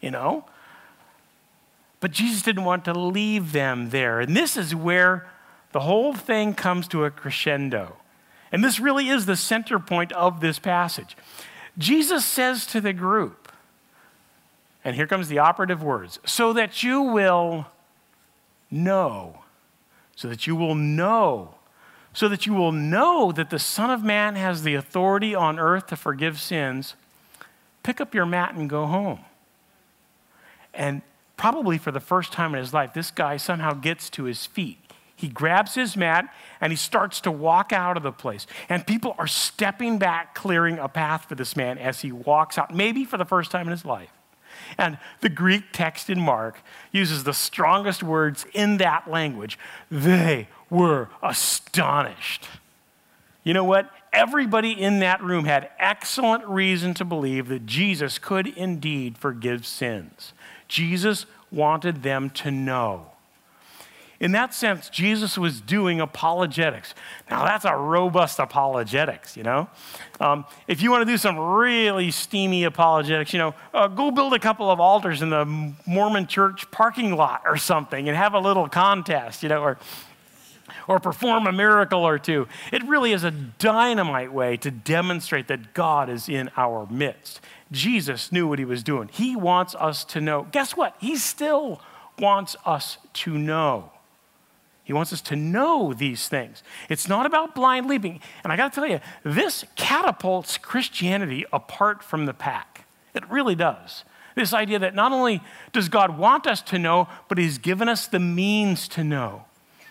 But Jesus didn't want to leave them there. And this is where the whole thing comes to a crescendo. And this really is the center point of this passage. Jesus says to the group, and here comes the operative words, so that you will know, so that you will know, so that you will know that the Son of Man has the authority on earth to forgive sins, pick up your mat and go home. And probably for the first time in his life, this guy somehow gets to his feet. He grabs his mat and he starts to walk out of the place. And people are stepping back, clearing a path for this man as he walks out, maybe for the first time in his life. And the Greek text in Mark uses the strongest words in that language. They were astonished. You know what? Everybody in that room had excellent reason to believe that Jesus could indeed forgive sins. Jesus wanted them to know. In that sense, Jesus was doing apologetics. Now, that's a robust apologetics, If you want to do some really steamy apologetics, go build a couple of altars in the Mormon church parking lot or something and have a little contest, or perform a miracle or two. It really is a dynamite way to demonstrate that God is in our midst. Jesus knew what he was doing. He wants us to know. Guess what? He still wants us to know. He wants us to know these things. It's not about blind leaping. And I got to tell you, this catapults Christianity apart from the pack. It really does. This idea that not only does God want us to know, but he's given us the means to know.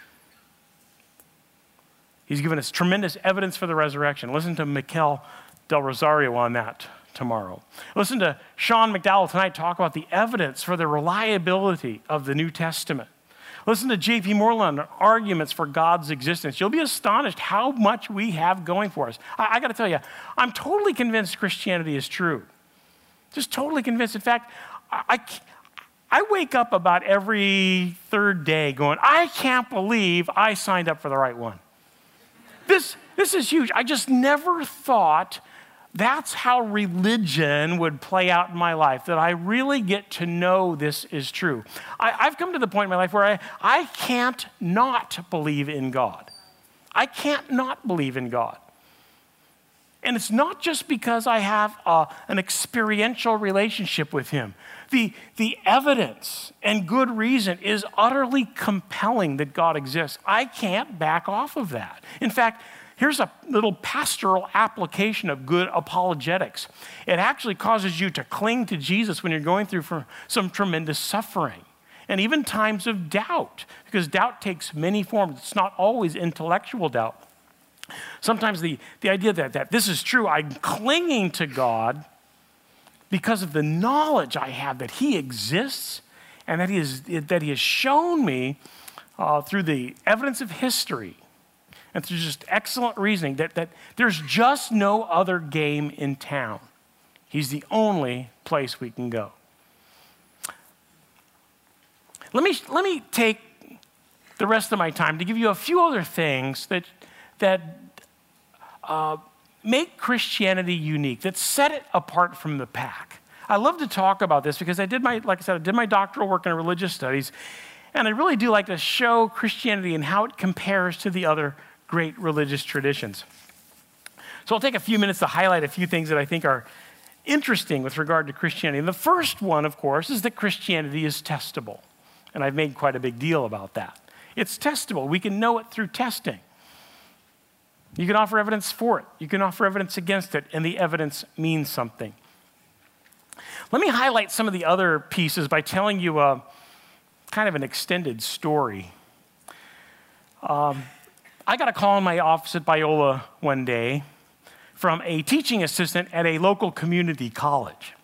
He's given us tremendous evidence for the resurrection. Listen to Mikel Del Rosario on that tomorrow. Listen to Sean McDowell tonight talk about the evidence for the reliability of the New Testament. Listen to J.P. Moreland on arguments for God's existence. You'll be astonished how much we have going for us. I got to tell you, I'm totally convinced Christianity is true. Just totally convinced. In fact, I wake up about every third day going, I can't believe I signed up for the right one. This is huge. I just never thought that's how religion would play out in my life, that I really get to know this is true. I've come to the point in my life where I can't not believe in God. I can't not believe in God. And it's not just because I have an experiential relationship with him. The evidence and good reason is utterly compelling that God exists. I can't back off of that. In fact, here's a little pastoral application of good apologetics. It actually causes you to cling to Jesus when you're going through some tremendous suffering and even times of doubt, because doubt takes many forms. It's not always intellectual doubt. Sometimes the idea that this is true, I'm clinging to God because of the knowledge I have that he exists and that he has shown me through the evidence of history and through just excellent reasoning that there's just no other game in town. He's the only place we can go. Let me take the rest of my time to give you a few other things that make Christianity unique, that set it apart from the pack. I love to talk about this because I did my doctoral work in religious studies, and I really do like to show Christianity and how it compares to the other great religious traditions. So I'll take a few minutes to highlight a few things that I think are interesting with regard to Christianity. And the first one, of course, is that Christianity is testable. And I've made quite a big deal about that. It's testable. We can know it through testing. You can offer evidence for it. You can offer evidence against it, and the evidence means something. Let me highlight some of the other pieces by telling you a kind of an extended story. I got a call in my office at Biola one day from a teaching assistant at a local community college.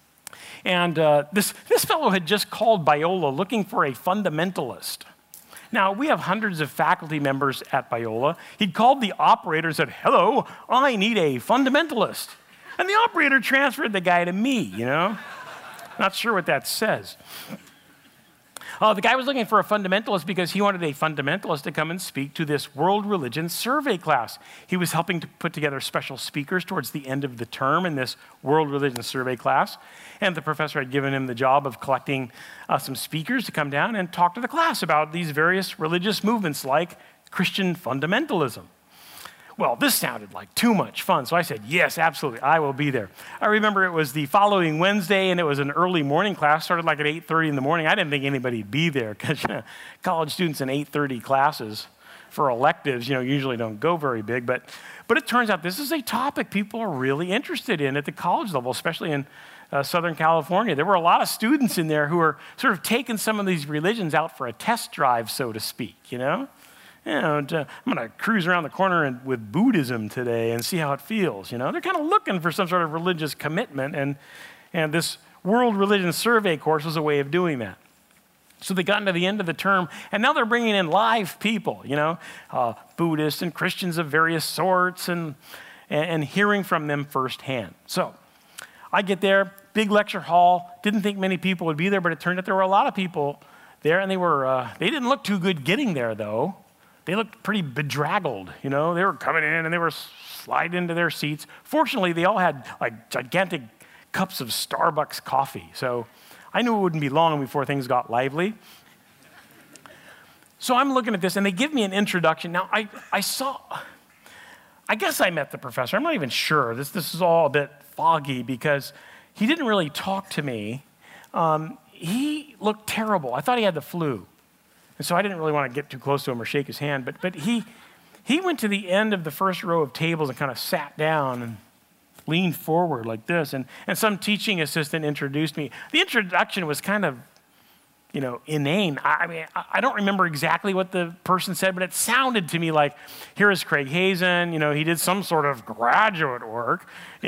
And this fellow had just called Biola looking for a fundamentalist. Now, we have hundreds of faculty members at Biola. He'd called the operator and said, "Hello, I need a fundamentalist." And the operator transferred the guy to me, you know? Not sure what that says. The guy was looking for a fundamentalist because he wanted a fundamentalist to come and speak to this world religion survey class. He was helping to put together special speakers towards the end of the term in this world religion survey class. And the professor had given him the job of collecting some speakers to come down and talk to the class about these various religious movements like Christian fundamentalism. Well, this sounded like too much fun, so I said, yes, absolutely, I will be there. I remember it was the following Wednesday, and it was an early morning class, started like at 8:30 in the morning. I didn't think anybody'd be there, because college students in 8:30 classes for electives, usually don't go very big, but it turns out this is a topic people are really interested in at the college level, especially in Southern California. There were a lot of students in there who are sort of taking some of these religions out for a test drive, so to speak, I'm going to cruise around the corner with Buddhism today and see how it feels. They're kind of looking for some sort of religious commitment, and this World Religion Survey course was a way of doing that. So they got into the end of the term, and now they're bringing in live people, Buddhists and Christians of various sorts, and hearing from them firsthand. So I get there, big lecture hall, didn't think many people would be there, but it turned out there were a lot of people there, and they didn't look too good getting there, though. They looked pretty bedraggled, They were coming in and they were sliding into their seats. Fortunately, they all had like gigantic cups of Starbucks coffee. So I knew it wouldn't be long before things got lively. So I'm looking at this and they give me an introduction. Now I guess I met the professor. I'm not even sure. This is all a bit foggy because he didn't really talk to me. He looked terrible. I thought he had the flu. And so I didn't really want to get too close to him or shake his hand, but he went to the end of the first row of tables and kind of sat down and leaned forward like this, and some teaching assistant introduced me. The introduction was kind of, inane. I don't remember exactly what the person said, but it sounded to me like, here is Craig Hazen, he did some sort of graduate work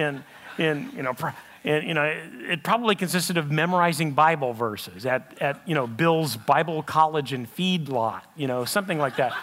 it probably consisted of memorizing Bible verses at Bill's Bible College and Feed Lot, something like that.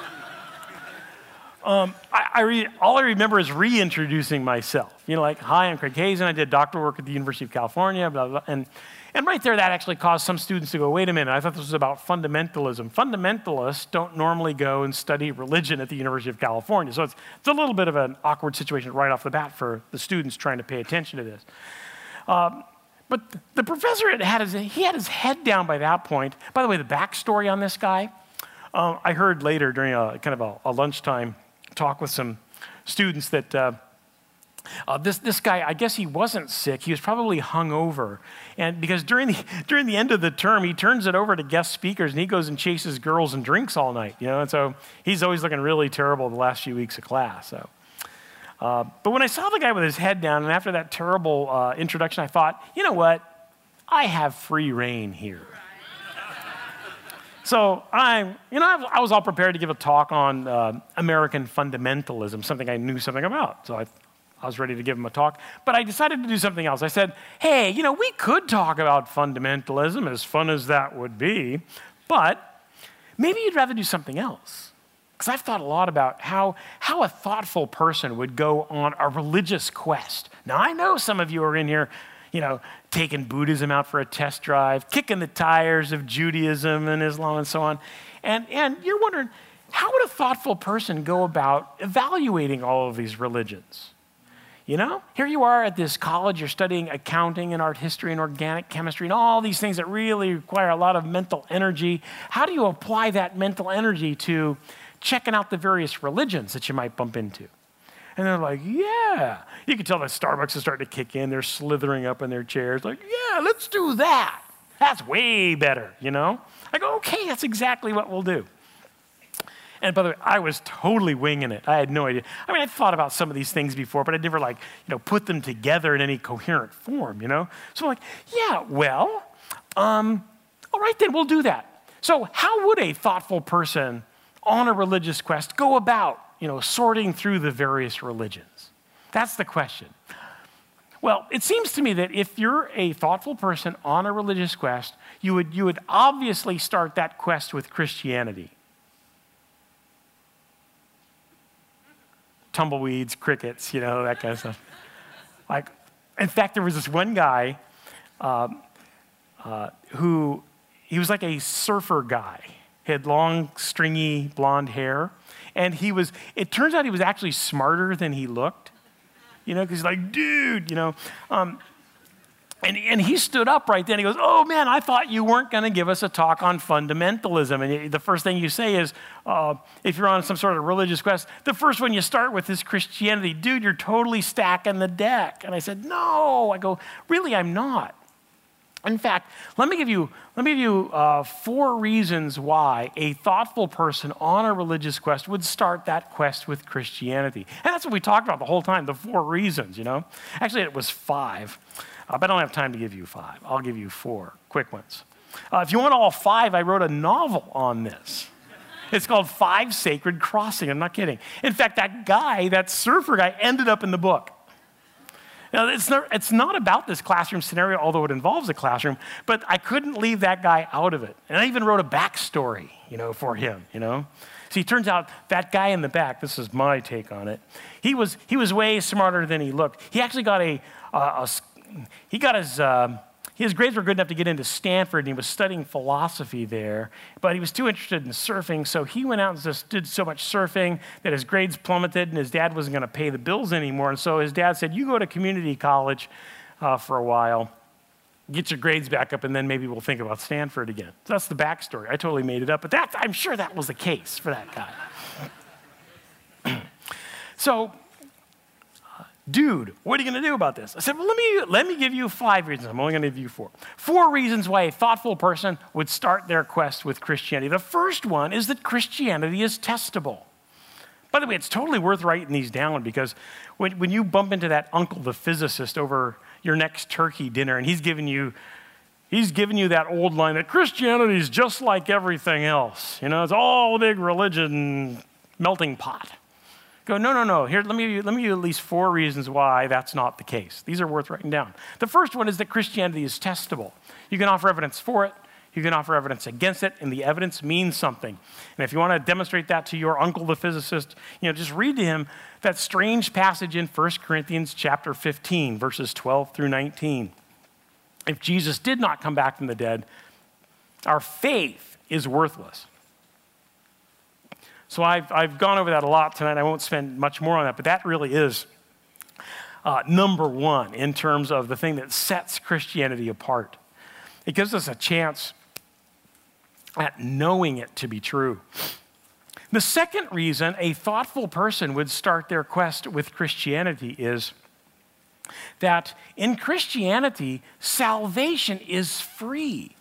All I remember is reintroducing myself. Hi, I'm Craig Hazen. I did doctoral work at the University of California, blah, blah, blah. And right there, that actually caused some students to go, wait a minute, I thought this was about fundamentalism. Fundamentalists don't normally go and study religion at the University of California. So it's a little bit of an awkward situation right off the bat for the students trying to pay attention to this. But the professor had his head down by that point. By the way, the backstory on this guy, I heard later during a lunchtime talk with some students that this guy, I guess he wasn't sick. He was probably hungover. And because during the end of the term, he turns it over to guest speakers and he goes and chases girls and drinks all night, And so he's always looking really terrible the last few weeks of class. So, but when I saw the guy with his head down, and after that terrible introduction, I thought, you know what? I have free reign here. So I was all prepared to give a talk on American fundamentalism, something I knew something about. So I was ready to give him a talk, but I decided to do something else. I said, hey, we could talk about fundamentalism, as fun as that would be, but maybe you'd rather do something else. Because I've thought a lot about how a thoughtful person would go on a religious quest. Now, I know some of you are in here, taking Buddhism out for a test drive, kicking the tires of Judaism and Islam and so on, and you're wondering, how would a thoughtful person go about evaluating all of these religions? Here you are at this college, you're studying accounting and art history and organic chemistry and all these things that really require a lot of mental energy. How do you apply that mental energy to checking out the various religions that you might bump into? And they're like, yeah. You can tell that Starbucks is starting to kick in. They're slithering up in their chairs like, yeah, let's do that. That's way better, I go, okay, that's exactly what we'll do. And by the way, I was totally winging it. I had no idea. I'd thought about some of these things before, but I'd never put them together in any coherent form, So I'm like, yeah, well, all right, then we'll do that. So how would a thoughtful person on a religious quest go about, sorting through the various religions? That's the question. Well, it seems to me that if you're a thoughtful person on a religious quest, you would obviously start that quest with Christianity. Tumbleweeds, crickets, that kind of stuff. Like, in fact, there was this one guy who, he was like a surfer guy. He had long, stringy, blonde hair. And it turns out he was actually smarter than he looked. Because he's like, dude, And he stood up right then. He goes, oh, man, I thought you weren't going to give us a talk on fundamentalism. And the first thing you say is, if you're on some sort of religious quest, the first one you start with is Christianity. Dude, you're totally stacking the deck. And I said, no. I go, really, I'm not. In fact, let me give you 4 reasons why a thoughtful person on a religious quest would start that quest with Christianity. And that's what we talked about the whole time, the 4 reasons, Actually, it was 5, but I don't have time to give you 5. I'll give you 4 quick ones. If you want all 5, I wrote a novel on this. It's called 5 Sacred Crossing. I'm not kidding. In fact, that surfer guy ended up in the book. Now, it's not about this classroom scenario, although it involves a classroom, but I couldn't leave that guy out of it. And I even wrote a backstory, for him, See, it turns out that guy in the back, this is my take on it, he was way smarter than he looked. He actually got his grades were good enough to get into Stanford, and he was studying philosophy there, but he was too interested in surfing, so he went out and just did so much surfing that his grades plummeted, and his dad wasn't going to pay the bills anymore, and so his dad said, you go to community college for a while, get your grades back up, and then maybe we'll think about Stanford again. So that's the backstory. I totally made it up, but I'm sure that was the case for that guy. So, dude, what are you going to do about this? I said, well, let me give you 5 reasons. I'm only going to give you 4. 4 reasons why a thoughtful person would start their quest with Christianity. The first one is that Christianity is testable. By the way, it's totally worth writing these down, because when you bump into that uncle, the physicist, over your next turkey dinner, and he's giving you that old line that Christianity is just like everything else. It's all a big religion melting pot. Go, no. Here, let me give you at least 4 reasons why that's not the case. These are worth writing down. The first one is that Christianity is testable. You can offer evidence for it. You can offer evidence against it, and the evidence means something. And if you want to demonstrate that to your uncle, the physicist, just read to him that strange passage in 1 Corinthians chapter 15, verses 12 through 19. If Jesus did not come back from the dead, our faith is worthless. So I've gone over that a lot tonight. I won't spend much more on that, but that really is number 1 in terms of the thing that sets Christianity apart. It gives us a chance at knowing it to be true. The second reason a thoughtful person would start their quest with Christianity is that in Christianity, salvation is free.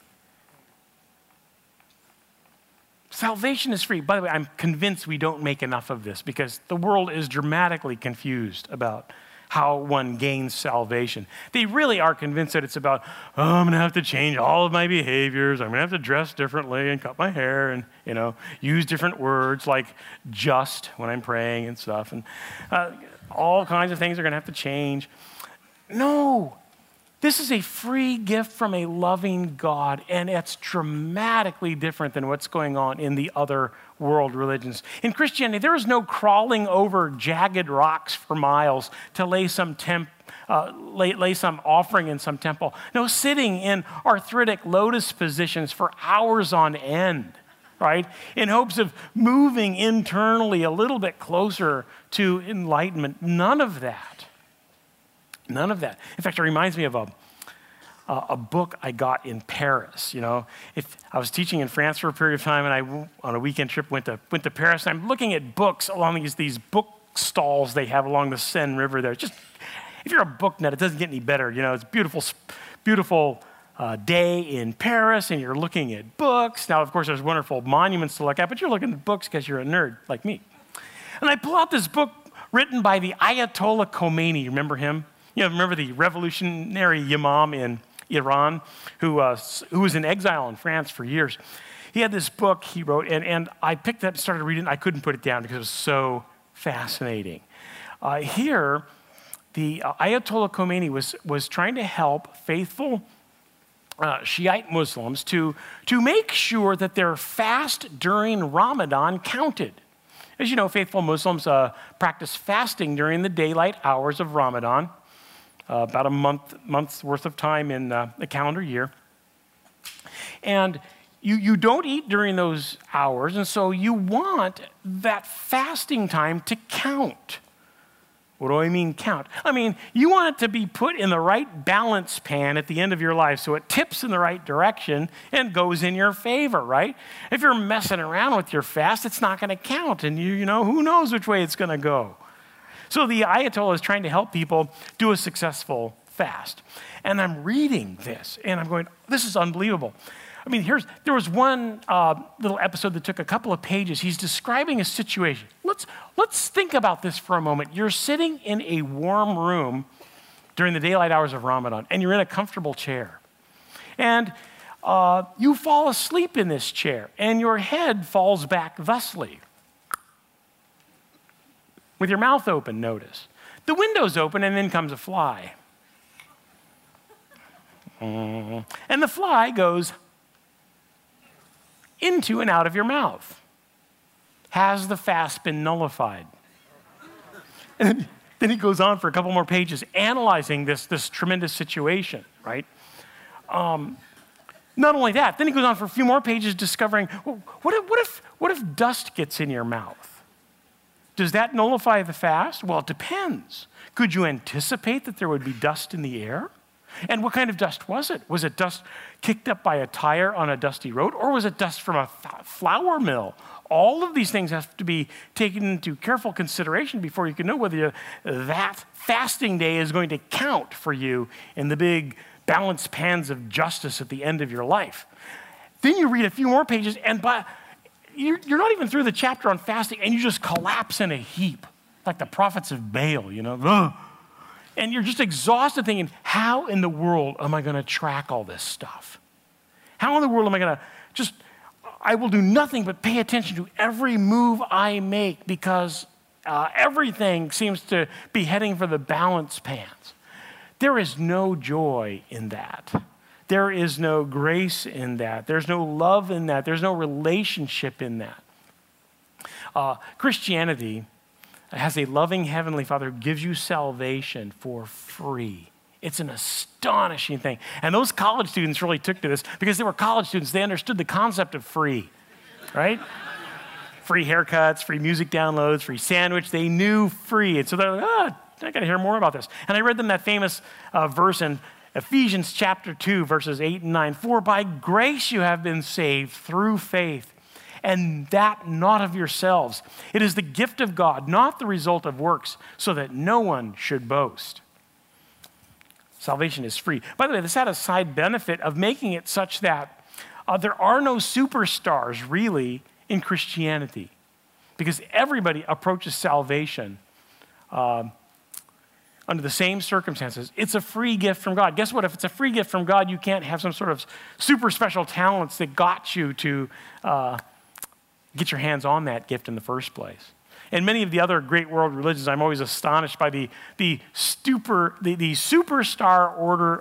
Salvation is free. By the way, I'm convinced we don't make enough of this, because the world is dramatically confused about how one gains salvation. They really are convinced that it's about, I'm going to have to change all of my behaviors. I'm going to have to dress differently and cut my hair and, use different words like just when I'm praying and stuff. And all kinds of things are going to have to change. No. This is a free gift from a loving God, and it's dramatically different than what's going on in the other world religions. In Christianity, there is no crawling over jagged rocks for miles to lay some offering in some temple. No sitting in arthritic lotus positions for hours on end, right? In hopes of moving internally a little bit closer to enlightenment. None of that. None of that. In fact, it reminds me of a book I got in Paris. If I was teaching in France for a period of time, and I, on a weekend trip, went to Paris, and I'm looking at books along these book stalls they have along the Seine River there. Just, if you're a book nut, it doesn't get any better. It's beautiful day in Paris, and you're looking at books. Now, of course, there's wonderful monuments to look at, but you're looking at books because you're a nerd like me. And I pull out this book written by the Ayatollah Khomeini. You remember him? Remember the revolutionary imam in Iran who was in exile in France for years. He had this book he wrote, and I picked it up and started reading it, and I couldn't put it down because it was so fascinating. Here, the Ayatollah Khomeini was trying to help faithful Shiite Muslims to make sure that their fast during Ramadan counted. As you know, faithful Muslims practice fasting during the daylight hours of Ramadan, about a month's worth of time in the calendar year. And you don't eat during those hours, and so you want that fasting time to count. What do I mean count? I mean, you want it to be put in the right balance pan at the end of your life so it tips in the right direction and goes in your favor, right? If you're messing around with your fast, it's not going to count, and you know, who knows which way it's going to go. So the Ayatollah is trying to help people do a successful fast. And I'm reading this, and I'm going, this is unbelievable. I mean, there was one little episode that took a couple of pages. He's describing a situation. Let's think about this for a moment. You're sitting in a warm room during the daylight hours of Ramadan, and you're in a comfortable chair. And you fall asleep in this chair, and your head falls back thusly. With your mouth open, notice. The window's open, and then comes a fly. And the fly goes into and out of your mouth. Has the fast been nullified? And then he goes on for a couple more pages analyzing this tremendous situation, right? Not only that, then he goes on for a few more pages discovering, well, what if dust gets in your mouth? Does that nullify the fast? Well, it depends. Could you anticipate that there would be dust in the air? And what kind of dust was it? Was it dust kicked up by a tire on a dusty road, or was it dust from a flour mill? All of these things have to be taken into careful consideration before you can know whether that fasting day is going to count for you in the big balance pans of justice at the end of your life. Then you read a few more pages, and you're not even through the chapter on fasting, and you just collapse in a heap, like the prophets of Baal, you know. Ugh. And you're just exhausted thinking, how in the world am I going to track all this stuff? How in the world am I going to I will do nothing but pay attention to every move I make because everything seems to be heading for the balance pans. There is no joy in that. There is no grace in that. There's no love in that. There's no relationship in that. Christianity has a loving Heavenly Father who gives you salvation for free. It's an astonishing thing. And those college students really took to this because they were college students. They understood the concept of free, right? Free haircuts, free music downloads, free sandwich. They knew free. And so they're like, I got to hear more about this. And I read them that famous verse in Ephesians chapter 2, verses 8 and 9. For by grace you have been saved through faith, and that not of yourselves. It is the gift of God, not the result of works, so that no one should boast. Salvation is free. By the way, this had a side benefit of making it such that there are no superstars really in Christianity, because everybody approaches salvation under the same circumstances. It's a free gift from God. Guess what? If it's a free gift from God, you can't have some sort of super special talents that got you to get your hands on that gift in the first place. And many of the other great world religions, I'm always astonished by the superstar order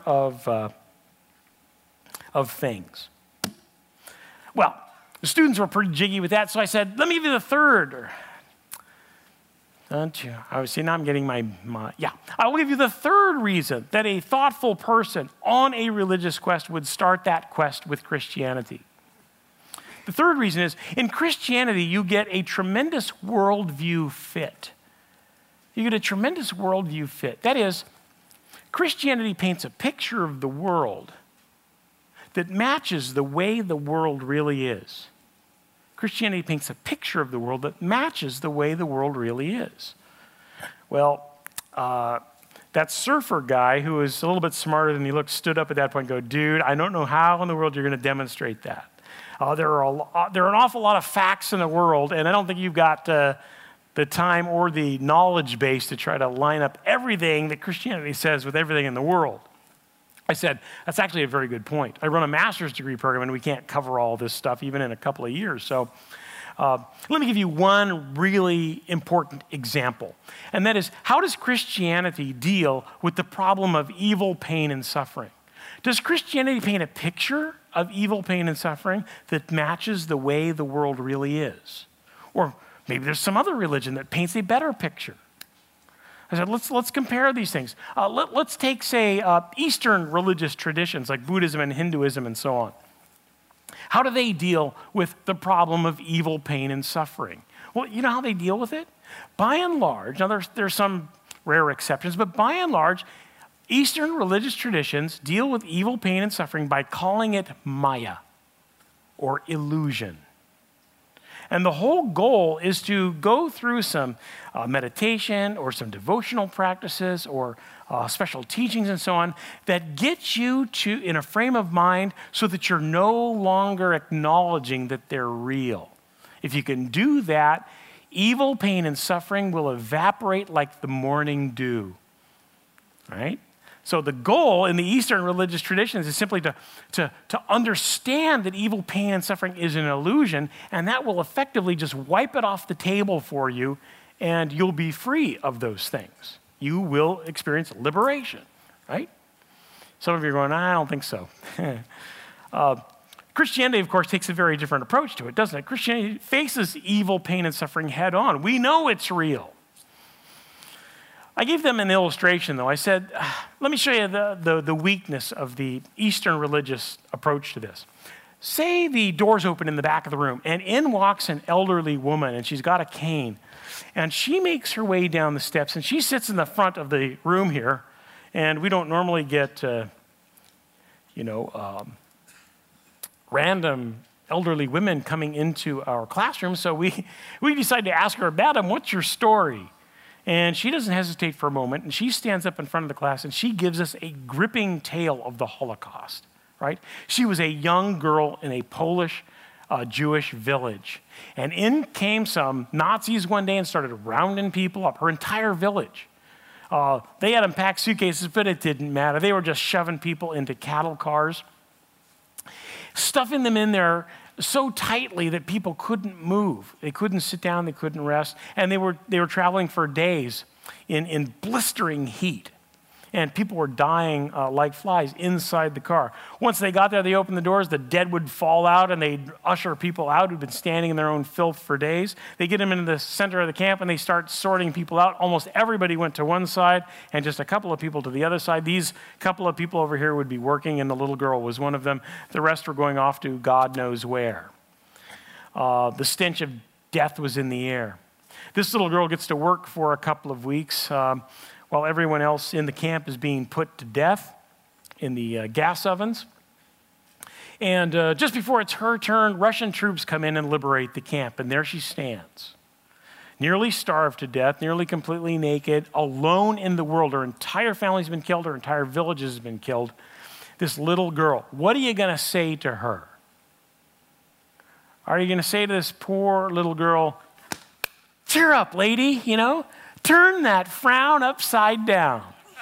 of things. Well, the students were pretty jiggy with that, so I said, let me give you the third. Don't you? See, now I'm getting my I will give you the third reason that a thoughtful person on a religious quest would start that quest with Christianity. The third reason is, in Christianity, you get a tremendous worldview fit. You get a tremendous worldview fit. That is, Christianity paints a picture of the world that matches the way the world really is. Christianity paints a picture of the world that matches the way the world really is. Well, that surfer guy who was a little bit smarter than he looked stood up at that point and go, dude, I don't know how in the world you're going to demonstrate that. There are an awful lot of facts in the world, and I don't think you've got the time or the knowledge base to try to line up everything that Christianity says with everything in the world. I said, that's actually a very good point. I run a master's degree program, and we can't cover all this stuff even in a couple of years. So Let me give you one really important example, and that is, how does Christianity deal with the problem of evil, pain, and suffering? Does Christianity paint a picture of evil, pain, and suffering that matches the way the world really is? Or maybe there's some other religion that paints a better picture. I said, let's compare these things. Let's take, say, Eastern religious traditions like Buddhism and Hinduism and so on. How do they deal with the problem of evil, pain, and suffering? Well, you know how they deal with it? By and large, now there's some rare exceptions, but by and large, Eastern religious traditions deal with evil, pain, and suffering by calling it Maya, or illusion. And the whole goal is to go through some meditation or some devotional practices or special teachings and so on that get you in a frame of mind so that you're no longer acknowledging that they're real. If you can do that, evil, pain, and suffering will evaporate like the morning dew, right? So the goal in the Eastern religious traditions is simply to understand that evil, pain, and suffering is an illusion, and that will effectively just wipe it off the table for you, and you'll be free of those things. You will experience liberation, right? Some of you are going, I don't think so. Christianity, of course, takes a very different approach to it, doesn't it? Christianity faces evil, pain, and suffering head on. We know it's real. I gave them an illustration, though. I said, let me show you the weakness of the Eastern religious approach to this. Say the door's open in the back of the room, and in walks an elderly woman, and she's got a cane. And she makes her way down the steps, and she sits in the front of the room here, and we don't normally get, random elderly women coming into our classroom, so we decided to ask her, Madam, what's your story? And she doesn't hesitate for a moment, and she stands up in front of the class, and she gives us a gripping tale of the Holocaust, right? She was a young girl in a Polish Jewish village, and in came some Nazis one day and started rounding people up, her entire village. They had unpacked suitcases, but it didn't matter. They were just shoving people into cattle cars, stuffing them in there so tightly that people couldn't move. They couldn't sit down, they couldn't rest, and they were traveling for days in blistering heat. And people were dying like flies inside the car. Once they got there, they opened the doors, the dead would fall out, and they'd usher people out who'd been standing in their own filth for days. They get them into the center of the camp, and they start sorting people out. Almost everybody went to one side, and just a couple of people to the other side. These couple of people over here would be working, and the little girl was one of them. The rest were going off to God knows where. The stench of death was in the air. This little girl gets to work for a couple of weeks, while everyone else in the camp is being put to death in the gas ovens. And just before it's her turn, Russian troops come in and liberate the camp, and there she stands, nearly starved to death, nearly completely naked, alone in the world. Her entire family's been killed, her entire village has been killed. This little girl, what are you going to say to her? Are you going to say to this poor little girl, cheer up, lady, turn that frown upside down,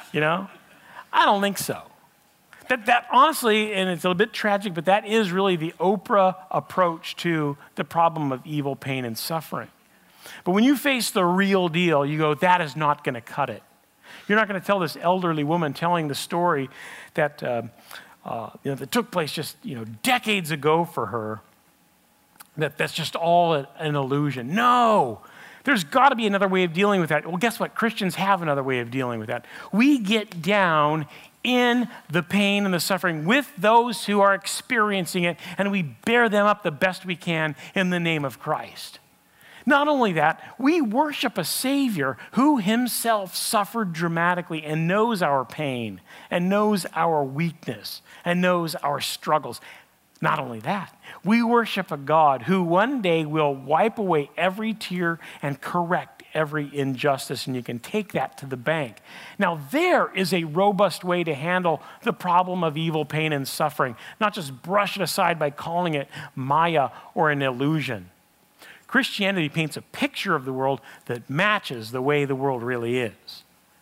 I don't think so. That honestly, and it's a bit tragic, but that is really the Oprah approach to the problem of evil, pain, and suffering. But when you face the real deal, you go, that is not going to cut it. You're not going to tell this elderly woman telling the story that that took place just decades ago for her, that's just all an illusion. No. There's got to be another way of dealing with that. Well, guess what? Christians have another way of dealing with that. We get down in the pain and the suffering with those who are experiencing it, and we bear them up the best we can in the name of Christ. Not only that, we worship a Savior who himself suffered dramatically and knows our pain and knows our weakness and knows our struggles. Not only that, we worship a God who one day will wipe away every tear and correct every injustice, and you can take that to the bank. Now, there is a robust way to handle the problem of evil, pain, and suffering, not just brush it aside by calling it Maya or an illusion. Christianity paints a picture of the world that matches the way the world really is.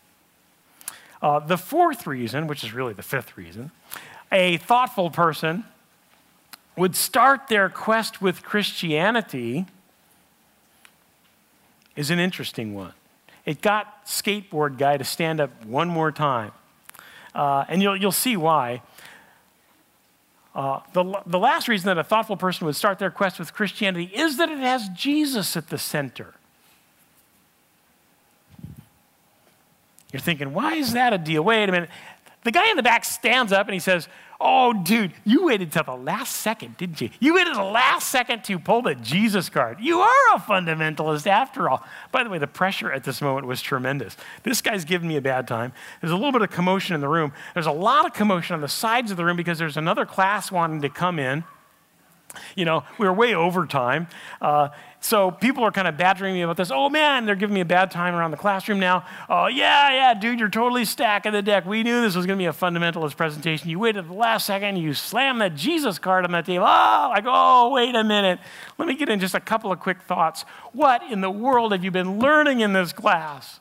The fourth reason, which is really the fifth reason, a thoughtful person would start their quest with Christianity is an interesting one. It got skateboard guy to stand up one more time. And you'll see why. The last reason that a thoughtful person would start their quest with Christianity is that it has Jesus at the center. You're thinking, why is that a deal? Wait a minute. The guy in the back stands up and he says, oh, dude, you waited till the last second, didn't you? You waited the last second to pull the Jesus card. You are a fundamentalist after all. By the way, the pressure at this moment was tremendous. This guy's giving me a bad time. There's a little bit of commotion in the room. There's a lot of commotion on the sides of the room because there's another class wanting to come in. You know, we were way over time. So people are kind of badgering me about this. Oh, man, they're giving me a bad time around the classroom now. Oh, yeah, dude, you're totally stacking the deck. We knew this was going to be a fundamentalist presentation. You waited the last second. You slammed that Jesus card on that table. Wait a minute. Let me get in just a couple of quick thoughts. What in the world have you been learning in this class?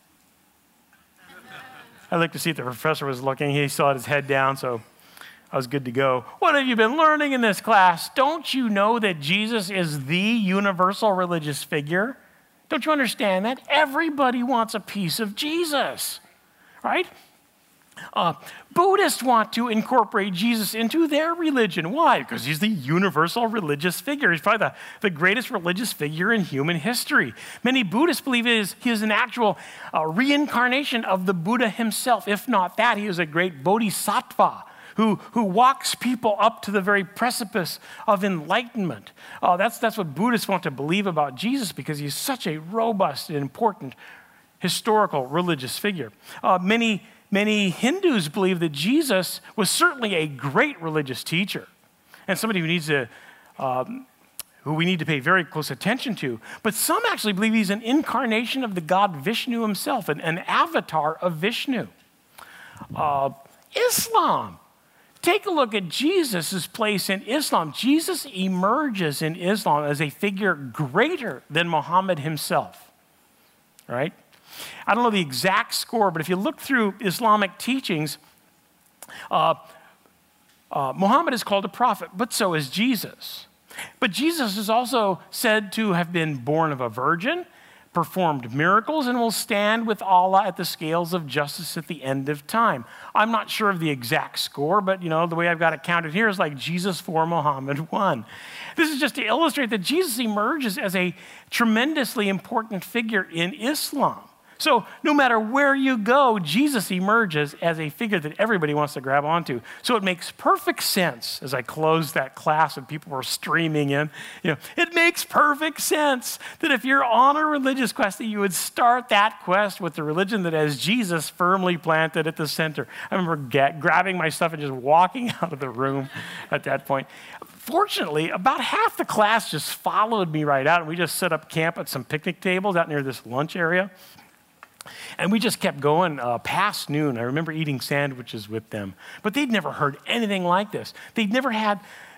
I looked to see if the professor was looking. He still had his head down, so I was good to go. What have you been learning in this class? Don't you know that Jesus is the universal religious figure? Don't you understand that? Everybody wants a piece of Jesus, right? Buddhists want to incorporate Jesus into their religion. Why? Because he's the universal religious figure. He's probably the greatest religious figure in human history. Many Buddhists believe he is an actual reincarnation of the Buddha himself. If not that, he is a great bodhisattva who walks people up to the very precipice of enlightenment. That's what Buddhists want to believe about Jesus because he's such a robust and important historical religious figure. Many Hindus believe that Jesus was certainly a great religious teacher and somebody who we need to pay very close attention to. But some actually believe he's an incarnation of the god Vishnu himself, an avatar of Vishnu. Islam. Take a look at Jesus' place in Islam. Jesus emerges in Islam as a figure greater than Muhammad himself, all right? I don't know the exact score, but if you look through Islamic teachings, Muhammad is called a prophet, but so is Jesus. But Jesus is also said to have been born of a virgin, performed miracles, and will stand with Allah at the scales of justice at the end of time. I'm not sure of the exact score, but the way I've got it counted here is like Jesus 4, Muhammad 1. This is just to illustrate that Jesus emerges as a tremendously important figure in Islam. So no matter where you go, Jesus emerges as a figure that everybody wants to grab onto. So it makes perfect sense as I close that class and people were streaming in. It makes perfect sense that if you're on a religious quest, that you would start that quest with the religion that has Jesus firmly planted at the center. I remember grabbing my stuff and just walking out of the room at that point. Fortunately, about half the class just followed me right out, and we just set up camp at some picnic tables out near this lunch area. And we just kept going past noon. I remember eating sandwiches with them. But they'd never heard anything like this. They'd never had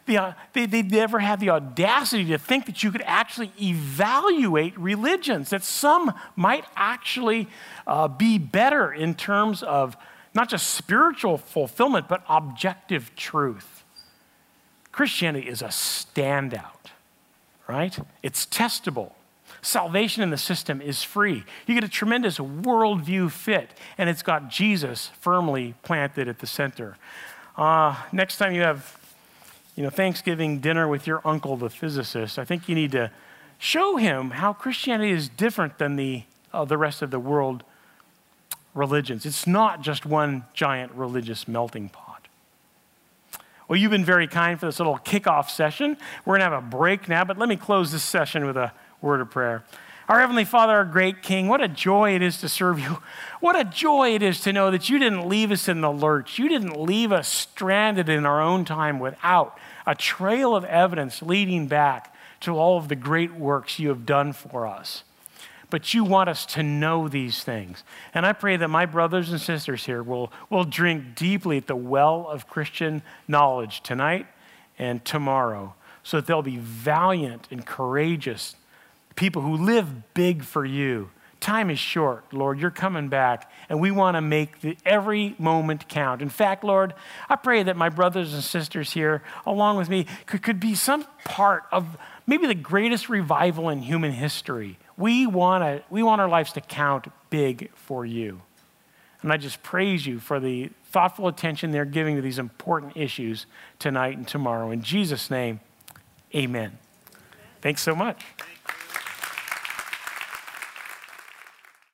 the audacity to think that you could actually evaluate religions, that some might actually be better in terms of not just spiritual fulfillment, but objective truth. Christianity is a standout, right? It's testable. Salvation in the system is free. You get a tremendous worldview fit, and it's got Jesus firmly planted at the center. Next time you have, Thanksgiving dinner with your uncle, the physicist, I think you need to show him how Christianity is different than the rest of the world religions. It's not just one giant religious melting pot. Well, you've been very kind for this little kickoff session. We're going to have a break now, but let me close this session with a word of prayer. Our Heavenly Father, our great King, what a joy it is to serve you. What a joy it is to know that you didn't leave us in the lurch. You didn't leave us stranded in our own time without a trail of evidence leading back to all of the great works you have done for us. But you want us to know these things. And I pray that my brothers and sisters here will drink deeply at the well of Christian knowledge tonight and tomorrow, so that they'll be valiant and courageous people who live big for you. Time is short, Lord. You're coming back, and we want to make every moment count. In fact, Lord, I pray that my brothers and sisters here, along with me, could be some part of maybe the greatest revival in human history, We want our lives to count big for you. And I just praise you for the thoughtful attention they're giving to these important issues tonight and tomorrow. In Jesus' name, amen. Thanks so much.